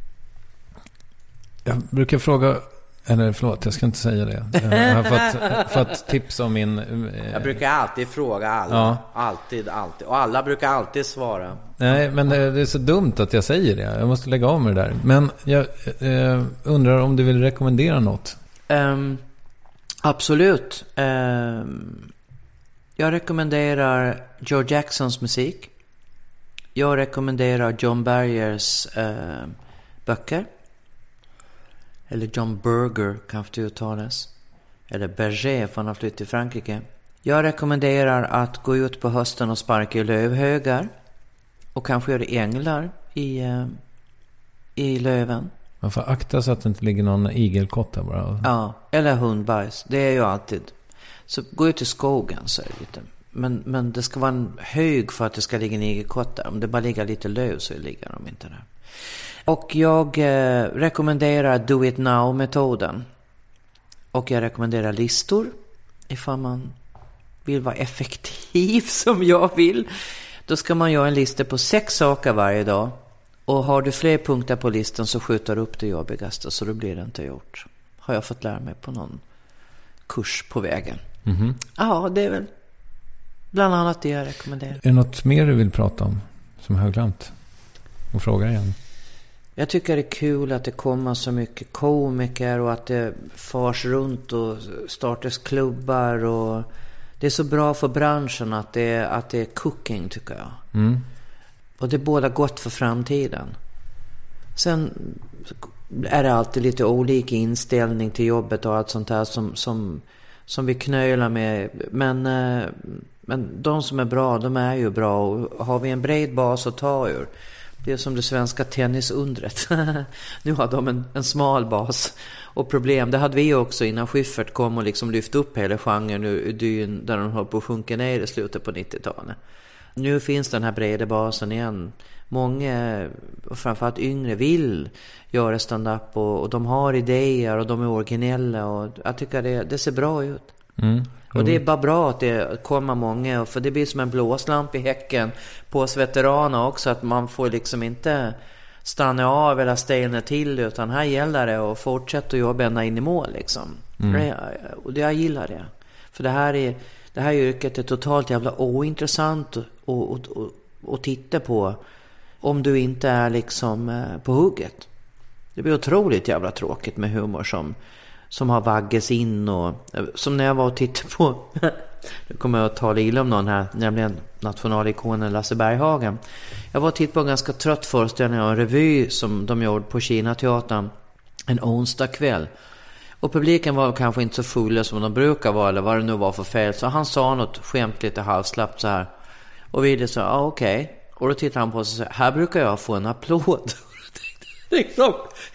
Jag brukar fråga, eller förlåt, jag ska inte säga det. Jag har fått, fått tips om min... Eh... Jag brukar alltid fråga alla. Ja. Alltid, alltid. Och alla brukar alltid svara. Nej, men det, det är så dumt att jag säger det. Jag måste lägga av med det där. Men jag eh, undrar om du vill rekommendera något? Um, absolut. Um, jag rekommenderar Joe Jacksons musik. Jag rekommenderar John Bergers uh, böcker. Eller John Berger kanske det uttalas. Eller Berger, för han har flyttat till Frankrike. Jag rekommenderar att gå ut på hösten och sparka i lövhögar. Och kanske göra änglar i, uh, i löven. Man får akta så att det inte ligger någon igelkott där bara. Ja, eller hundbajs. Det är ju alltid. Så gå ut i skogen så är det lite. Men, men det ska vara en hög för att det ska ligga en igelkott där. Om det bara ligger lite löv så ligger de inte där. Och jag eh, rekommenderar Do It Now-metoden. Och jag rekommenderar listor. Ifall man vill vara effektiv som jag vill. Då ska man göra en lista på sex saker varje dag. Och har du fler punkter på listan så skjuter du upp det jobbigaste. Så då blir det inte gjort. Har jag fått lära mig på någon kurs på vägen. Mm-hmm. Ja, det är väl bland annat det jag rekommenderar. Är det något mer du vill prata om som jag har glömt? Och fråga igen. Jag tycker det är kul att det kommer så mycket komiker och att det fars runt och startas klubbar. Och det är så bra för branschen att det är, att det är cooking, tycker jag. Mm. Och det är båda gott för framtiden. Sen är det alltid lite olika inställning till jobbet och allt sånt där som, som, som vi knölar med. Men, eh, men de som är bra, de är ju bra. Och har vi en bred bas att ta ur. Det är som det svenska tennisundret. Nu har de en, en smal bas. Och problem, det hade vi också innan Schyffert kom och liksom lyfte upp hela genren ur dyn där de höll på att sjunka ner i slutet på nittiotalet. Nu finns den här breda basen igen. Många, framförallt yngre, vill göra stand-up och, och de har idéer och de är originella och jag tycker det, det ser bra ut. Mm. Och det är bara bra att det kommer många, för det blir som en blåslamp i häcken på oss veteraner också, att man får liksom inte stanna av eller stelna till, utan här gäller det att fortsätta jobba ända in i mål liksom. Mm. Och det, jag gillar det. För det här är det här yrket är totalt jävla ointressant att och, och, och, och titta på om du inte är liksom på hugget. Det blir otroligt jävla tråkigt med humor som som har vaggats in och som när jag var och tittade på nu kommer jag att tala illa om någon här, nämligen nationalikonen Lasse Berghagen. Jag var och tittade på en ganska trött föreställning av en revy som de gjorde på Kinateatern en onsdag kväll. Och publiken var kanske inte så fulla som de brukar vara, eller vad det nu var för fel. Så han sa något skämt lite halvslappt så här. Och vi sa, ja ah, okej. Okay. Och då tittade han på oss och sa, här brukar jag få en applåd. Och då tänkte jag, liksom,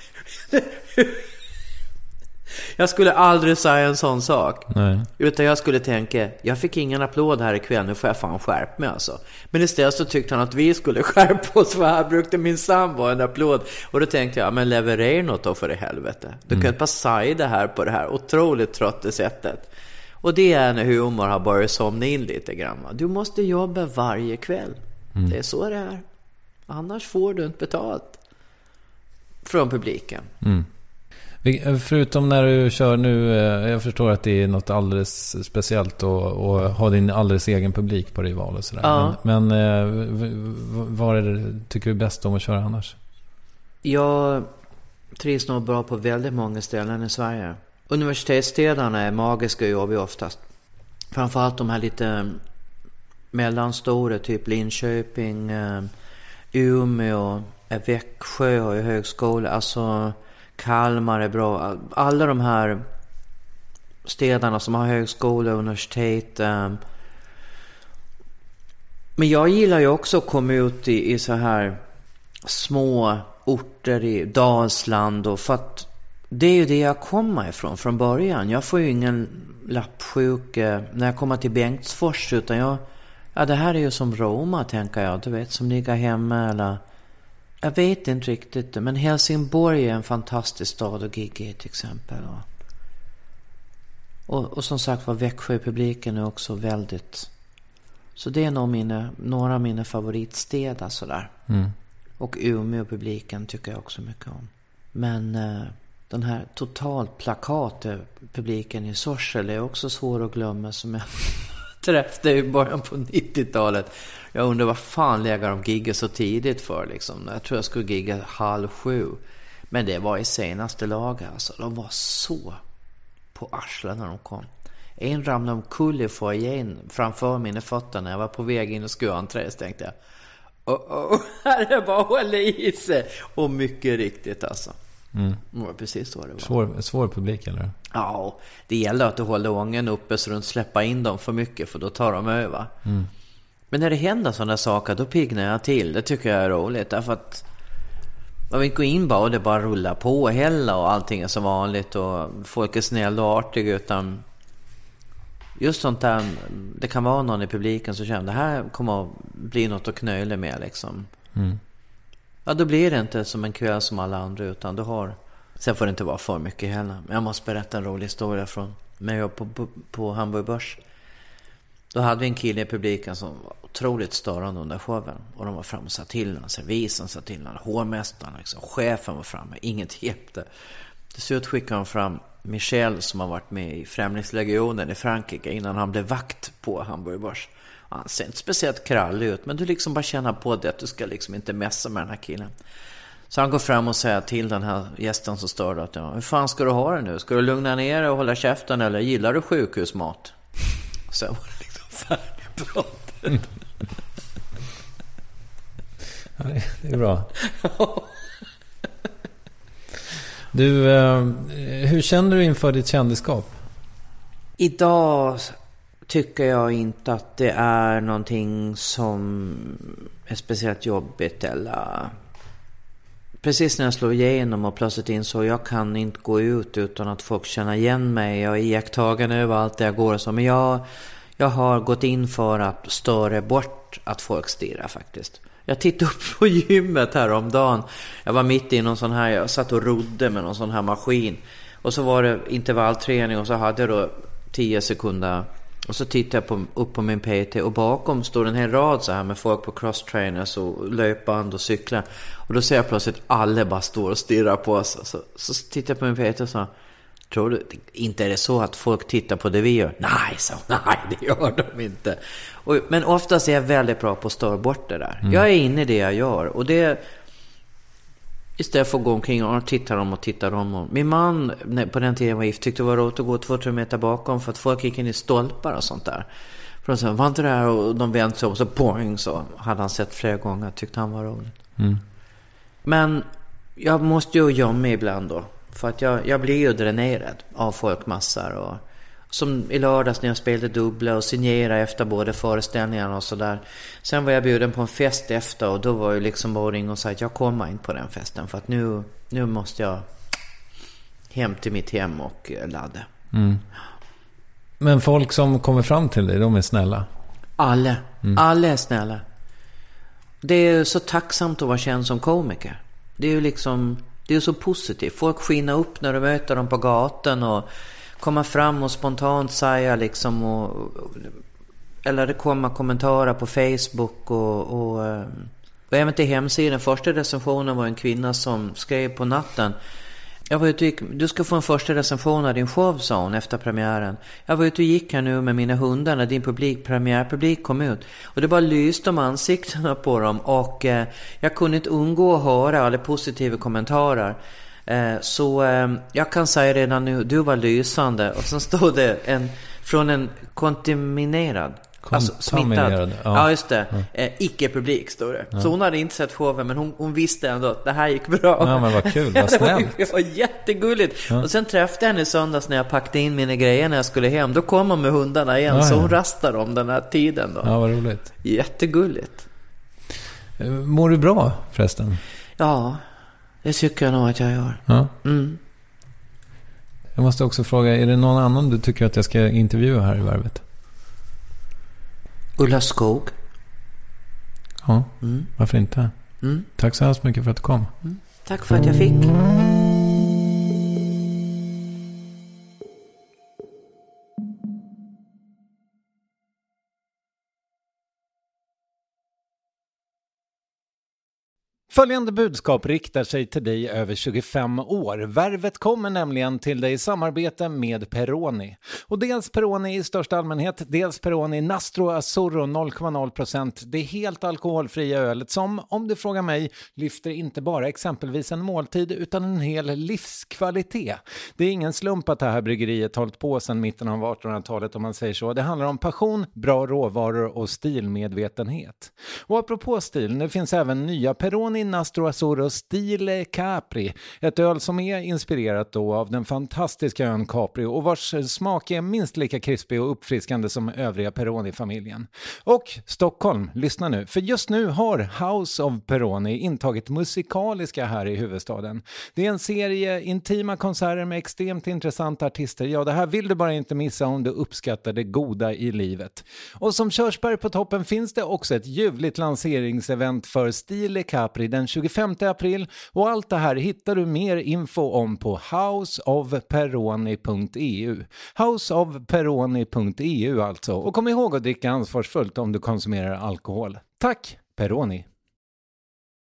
jag skulle aldrig säga en sån sak. Nej. Utan jag skulle tänka, jag fick ingen applåd här ikväll, nu får jag fan skärp mig alltså. Men istället så tyckte han att vi skulle skärpa oss, för här brukade min sambo en applåd. Och då tänkte jag, men leverera något då för i helvete. Du mm. kan inte bara säga det här på det här otroligt trötta sättet. Och det är när humor har börjat somna in lite grann. Du måste jobba varje kväll. Mm. Det är så det är. Annars får du inte betalt från publiken. Mm. Förutom när du kör nu, jag förstår att det är något alldeles speciellt att ha din alldeles egen publik på rival och sådär. Ja. Men, men vad är det, tycker du bäst om att köra annars? Jag trivs nog bra på väldigt många ställen i Sverige. Universitetsstäderna är magiska jobb oftast. Framförallt de här lite mellanstora, typ Linköping, Umeå, Växjö har ju högskola, alltså Kalmar är bra. Alla de här städerna som har högskola och universitet. Men jag gillar ju också att komma ut i, i så här små orter i Dalsland. Och för att det är ju det jag kommer ifrån från början. Jag får ju ingen lappsjuka när jag kommer till Bengtsfors, utan jag, ja, det här är ju som Roma, tänker jag. Du vet, som ligger hemma eller... Jag vet inte riktigt, men Helsingborg är en fantastisk stad att gigga i till exempel. Och, och som sagt var, Växjö-publiken är också väldigt... Så det är nog mina, några av mina favoritstäder sådär. Mm. Och Umeå-publiken tycker jag också mycket om. Men eh, den här totalt plakat-publiken i Sorsele är också svår att glömma, som jag träffade i början på nittiotalet. Jag undrar vad fan lägger de gigga så tidigt för liksom. Jag tror jag skulle gigga halv sju. Men det var i senaste laget alltså. De var så på arslen när de kom. En ramlade omkull i foajén framför mina fötter när jag var på väg in och skulle entré, tänkte jag. Oh, oh, här är det bara att hålla i sig. Och mycket riktigt alltså. Mm. Det var precis så det var. Svår, svår publik eller? Ja, det gäller att du håller ången uppe så du inte släpper in dem för mycket, för då tar de över. Mm. Men när det händer sådana saker, då pignar jag till. Det tycker jag är roligt. Därför att man vill gå in bara och det bara rullar på heller och allting är som vanligt och folk är snälla och artiga, utan just sånt där, det kan vara någon i publiken som känner det här kommer att bli något att knöla med liksom. Mm. Ja, då blir det inte som en kväll som alla andra, utan du har... Sen får det inte vara för mycket heller. Men jag måste berätta en rolig historia från när jag på, på, på Hamburg Börs. Då hade vi en kille i publiken som var otroligt störande under showen. Och de var framme och sa till honom, servisen sa till honom, hårmästaren, liksom, chefen var framme, inget hjälpte. Till slut skickade de fram Michel som har varit med i Främlingslegionen i Frankrike innan han blev vakt på Hamburg Börs. Han ser inte speciellt krallig ut, men du liksom bara känner på det att du ska liksom inte messa med den här killen. Så han går fram och säger till den här gästen som stör att ja, hur fan ska du ha det nu? Ska du lugna ner dig och hålla käften, eller gillar du sjukhusmat? Så var det liksom färdigpratat. Ja, det är bra. Du, eh, hur känner du inför ditt kändisskap? Idag tycker jag inte att det är någonting som är speciellt jobbigt. Eller precis när jag slår igenom och plötsligt insåg jag kan inte gå ut utan att folk känner igen mig. Jag är iakttagen överallt där jag går och så. Men jag, jag har gått in för att störa bort att folk stirrar faktiskt. Jag tittade upp på gymmet här om dagen. Jag var mitt i någon sån här, jag satt och rodde med någon sån här maskin. Och så var det intervallträning och så hade jag då tio sekunder. Och så tittade jag på, upp på min P T och bakom står en hel rad så här med folk på crosstrainers och löpband och cyklar. Och då ser jag plötsligt alla bara står och stirrar på oss. Så, så tittar jag på min P T och sa, tror du inte är det så att folk tittar på det vi gör? Nej, så, nej det gör de inte. Och, men oftast är jag väldigt bra på att störa bort det där. Mm. Jag är inne i det jag gör. Och det... Istället för att gå omkring och titta om och titta om. Min man på den tiden var gift tyckte det var roligt att gå två, tre meter bakom för att folk gick in i stolpar och sånt där. För de sa, var inte det här? Och de vänt sig om så poäng så hade han sett flera gånger, tyckte han var roligt. Mm. Men jag måste ju gömma mig ibland då. För att jag, jag blir ju dränerad av folkmassor. Och, som i lördags när jag spelade dubbla och signerade efter både föreställningarna och sådär. Sen var jag bjuden på en fest efter och då var jag liksom bara ringa och säga att jag kommer in på den festen. För att nu, nu måste jag hem till mitt hem och ladda. Mm. Men folk som kommer fram till dig, de är snälla? Alla. Mm. Alla är snälla. Det är så tacksamt att vara känd som komiker. Det är ju liksom, det är så positivt. Folk skiner upp när du möter dem på gatan och komma fram och spontant säga liksom och, eller det kommer kommentarer på Facebook och, och, och även till hemsidan. Första recensionen var en kvinna som skrev på natten. Jag var ute och gick, du ska få en första recension av din show, sa hon efter premiären. Jag var ute och gick här nu med mina hundar när din publik, premiärpublik kom ut. Och det bara lyste om ansiktena på dem och eh, jag kunde inte undgå att höra alla positiva kommentarer. Så eh, jag kan säga redan nu, du var lysande. Och så stod det en, från en kontaminerad, alltså smittad. Ja. ja, just det. Ja. Eh, icke-publik står det. Ja. Så hon hade inte sett showen, men hon, hon visste ändå att det här gick bra. Ja, men vad kul, vad snällt. Det var jättegulligt. Ja. Och sen träffade jag henne i söndags när jag packade in mina grejer när jag skulle hem. Då kom hon med hundarna igen, ja, så hon rastade om den här tiden då. Ja, vad roligt. Jättegulligt. Mår du bra förresten? Ja, det tycker jag nog att jag gör. Ja. Mm. Jag måste också fråga, är det någon annan du tycker att jag ska intervjua här i Värvet? Ulla Skog. Ja, mm. Varför inte? Mm. Tack så hemskt mycket för att du kom. Mm. Tack för att jag fick. Följande budskap riktar sig till dig över tjugofem år. Värvet kommer nämligen till dig i samarbete med Peroni. Och dels Peroni i största allmänhet, dels Peroni Nastro Azzurro noll komma noll procent. Det är helt alkoholfria ölet som, om du frågar mig, lyfter inte bara exempelvis en måltid utan en hel livskvalitet. Det är ingen slump att det här bryggeriet hållit på sedan mitten av artonhundratalet om man säger så. Det handlar om passion, bra råvaror och stilmedvetenhet. Och apropå stil, det finns även nya Peroni Nastro Azzurro Stile Capri, ett öl som är inspirerat då av den fantastiska ön Capri och vars smak är minst lika krispig och uppfriskande som övriga Peroni-familjen. Och Stockholm, lyssna nu, för just nu har House of Peroni intagit musikaliska här i huvudstaden. Det är en serie intima konserter med extremt intressanta artister. Ja, det här vill du bara inte missa om du uppskattar det goda i livet. Och som körsbär på toppen finns det också ett ljuvligt lanseringsevent för Stile Capri den tjugofemte april och allt det här hittar du mer info om på house of peroni punkt e u. house of peroni punkt e u alltså. Och kom ihåg att dricka ansvarsfullt om du konsumerar alkohol. Tack, Peroni!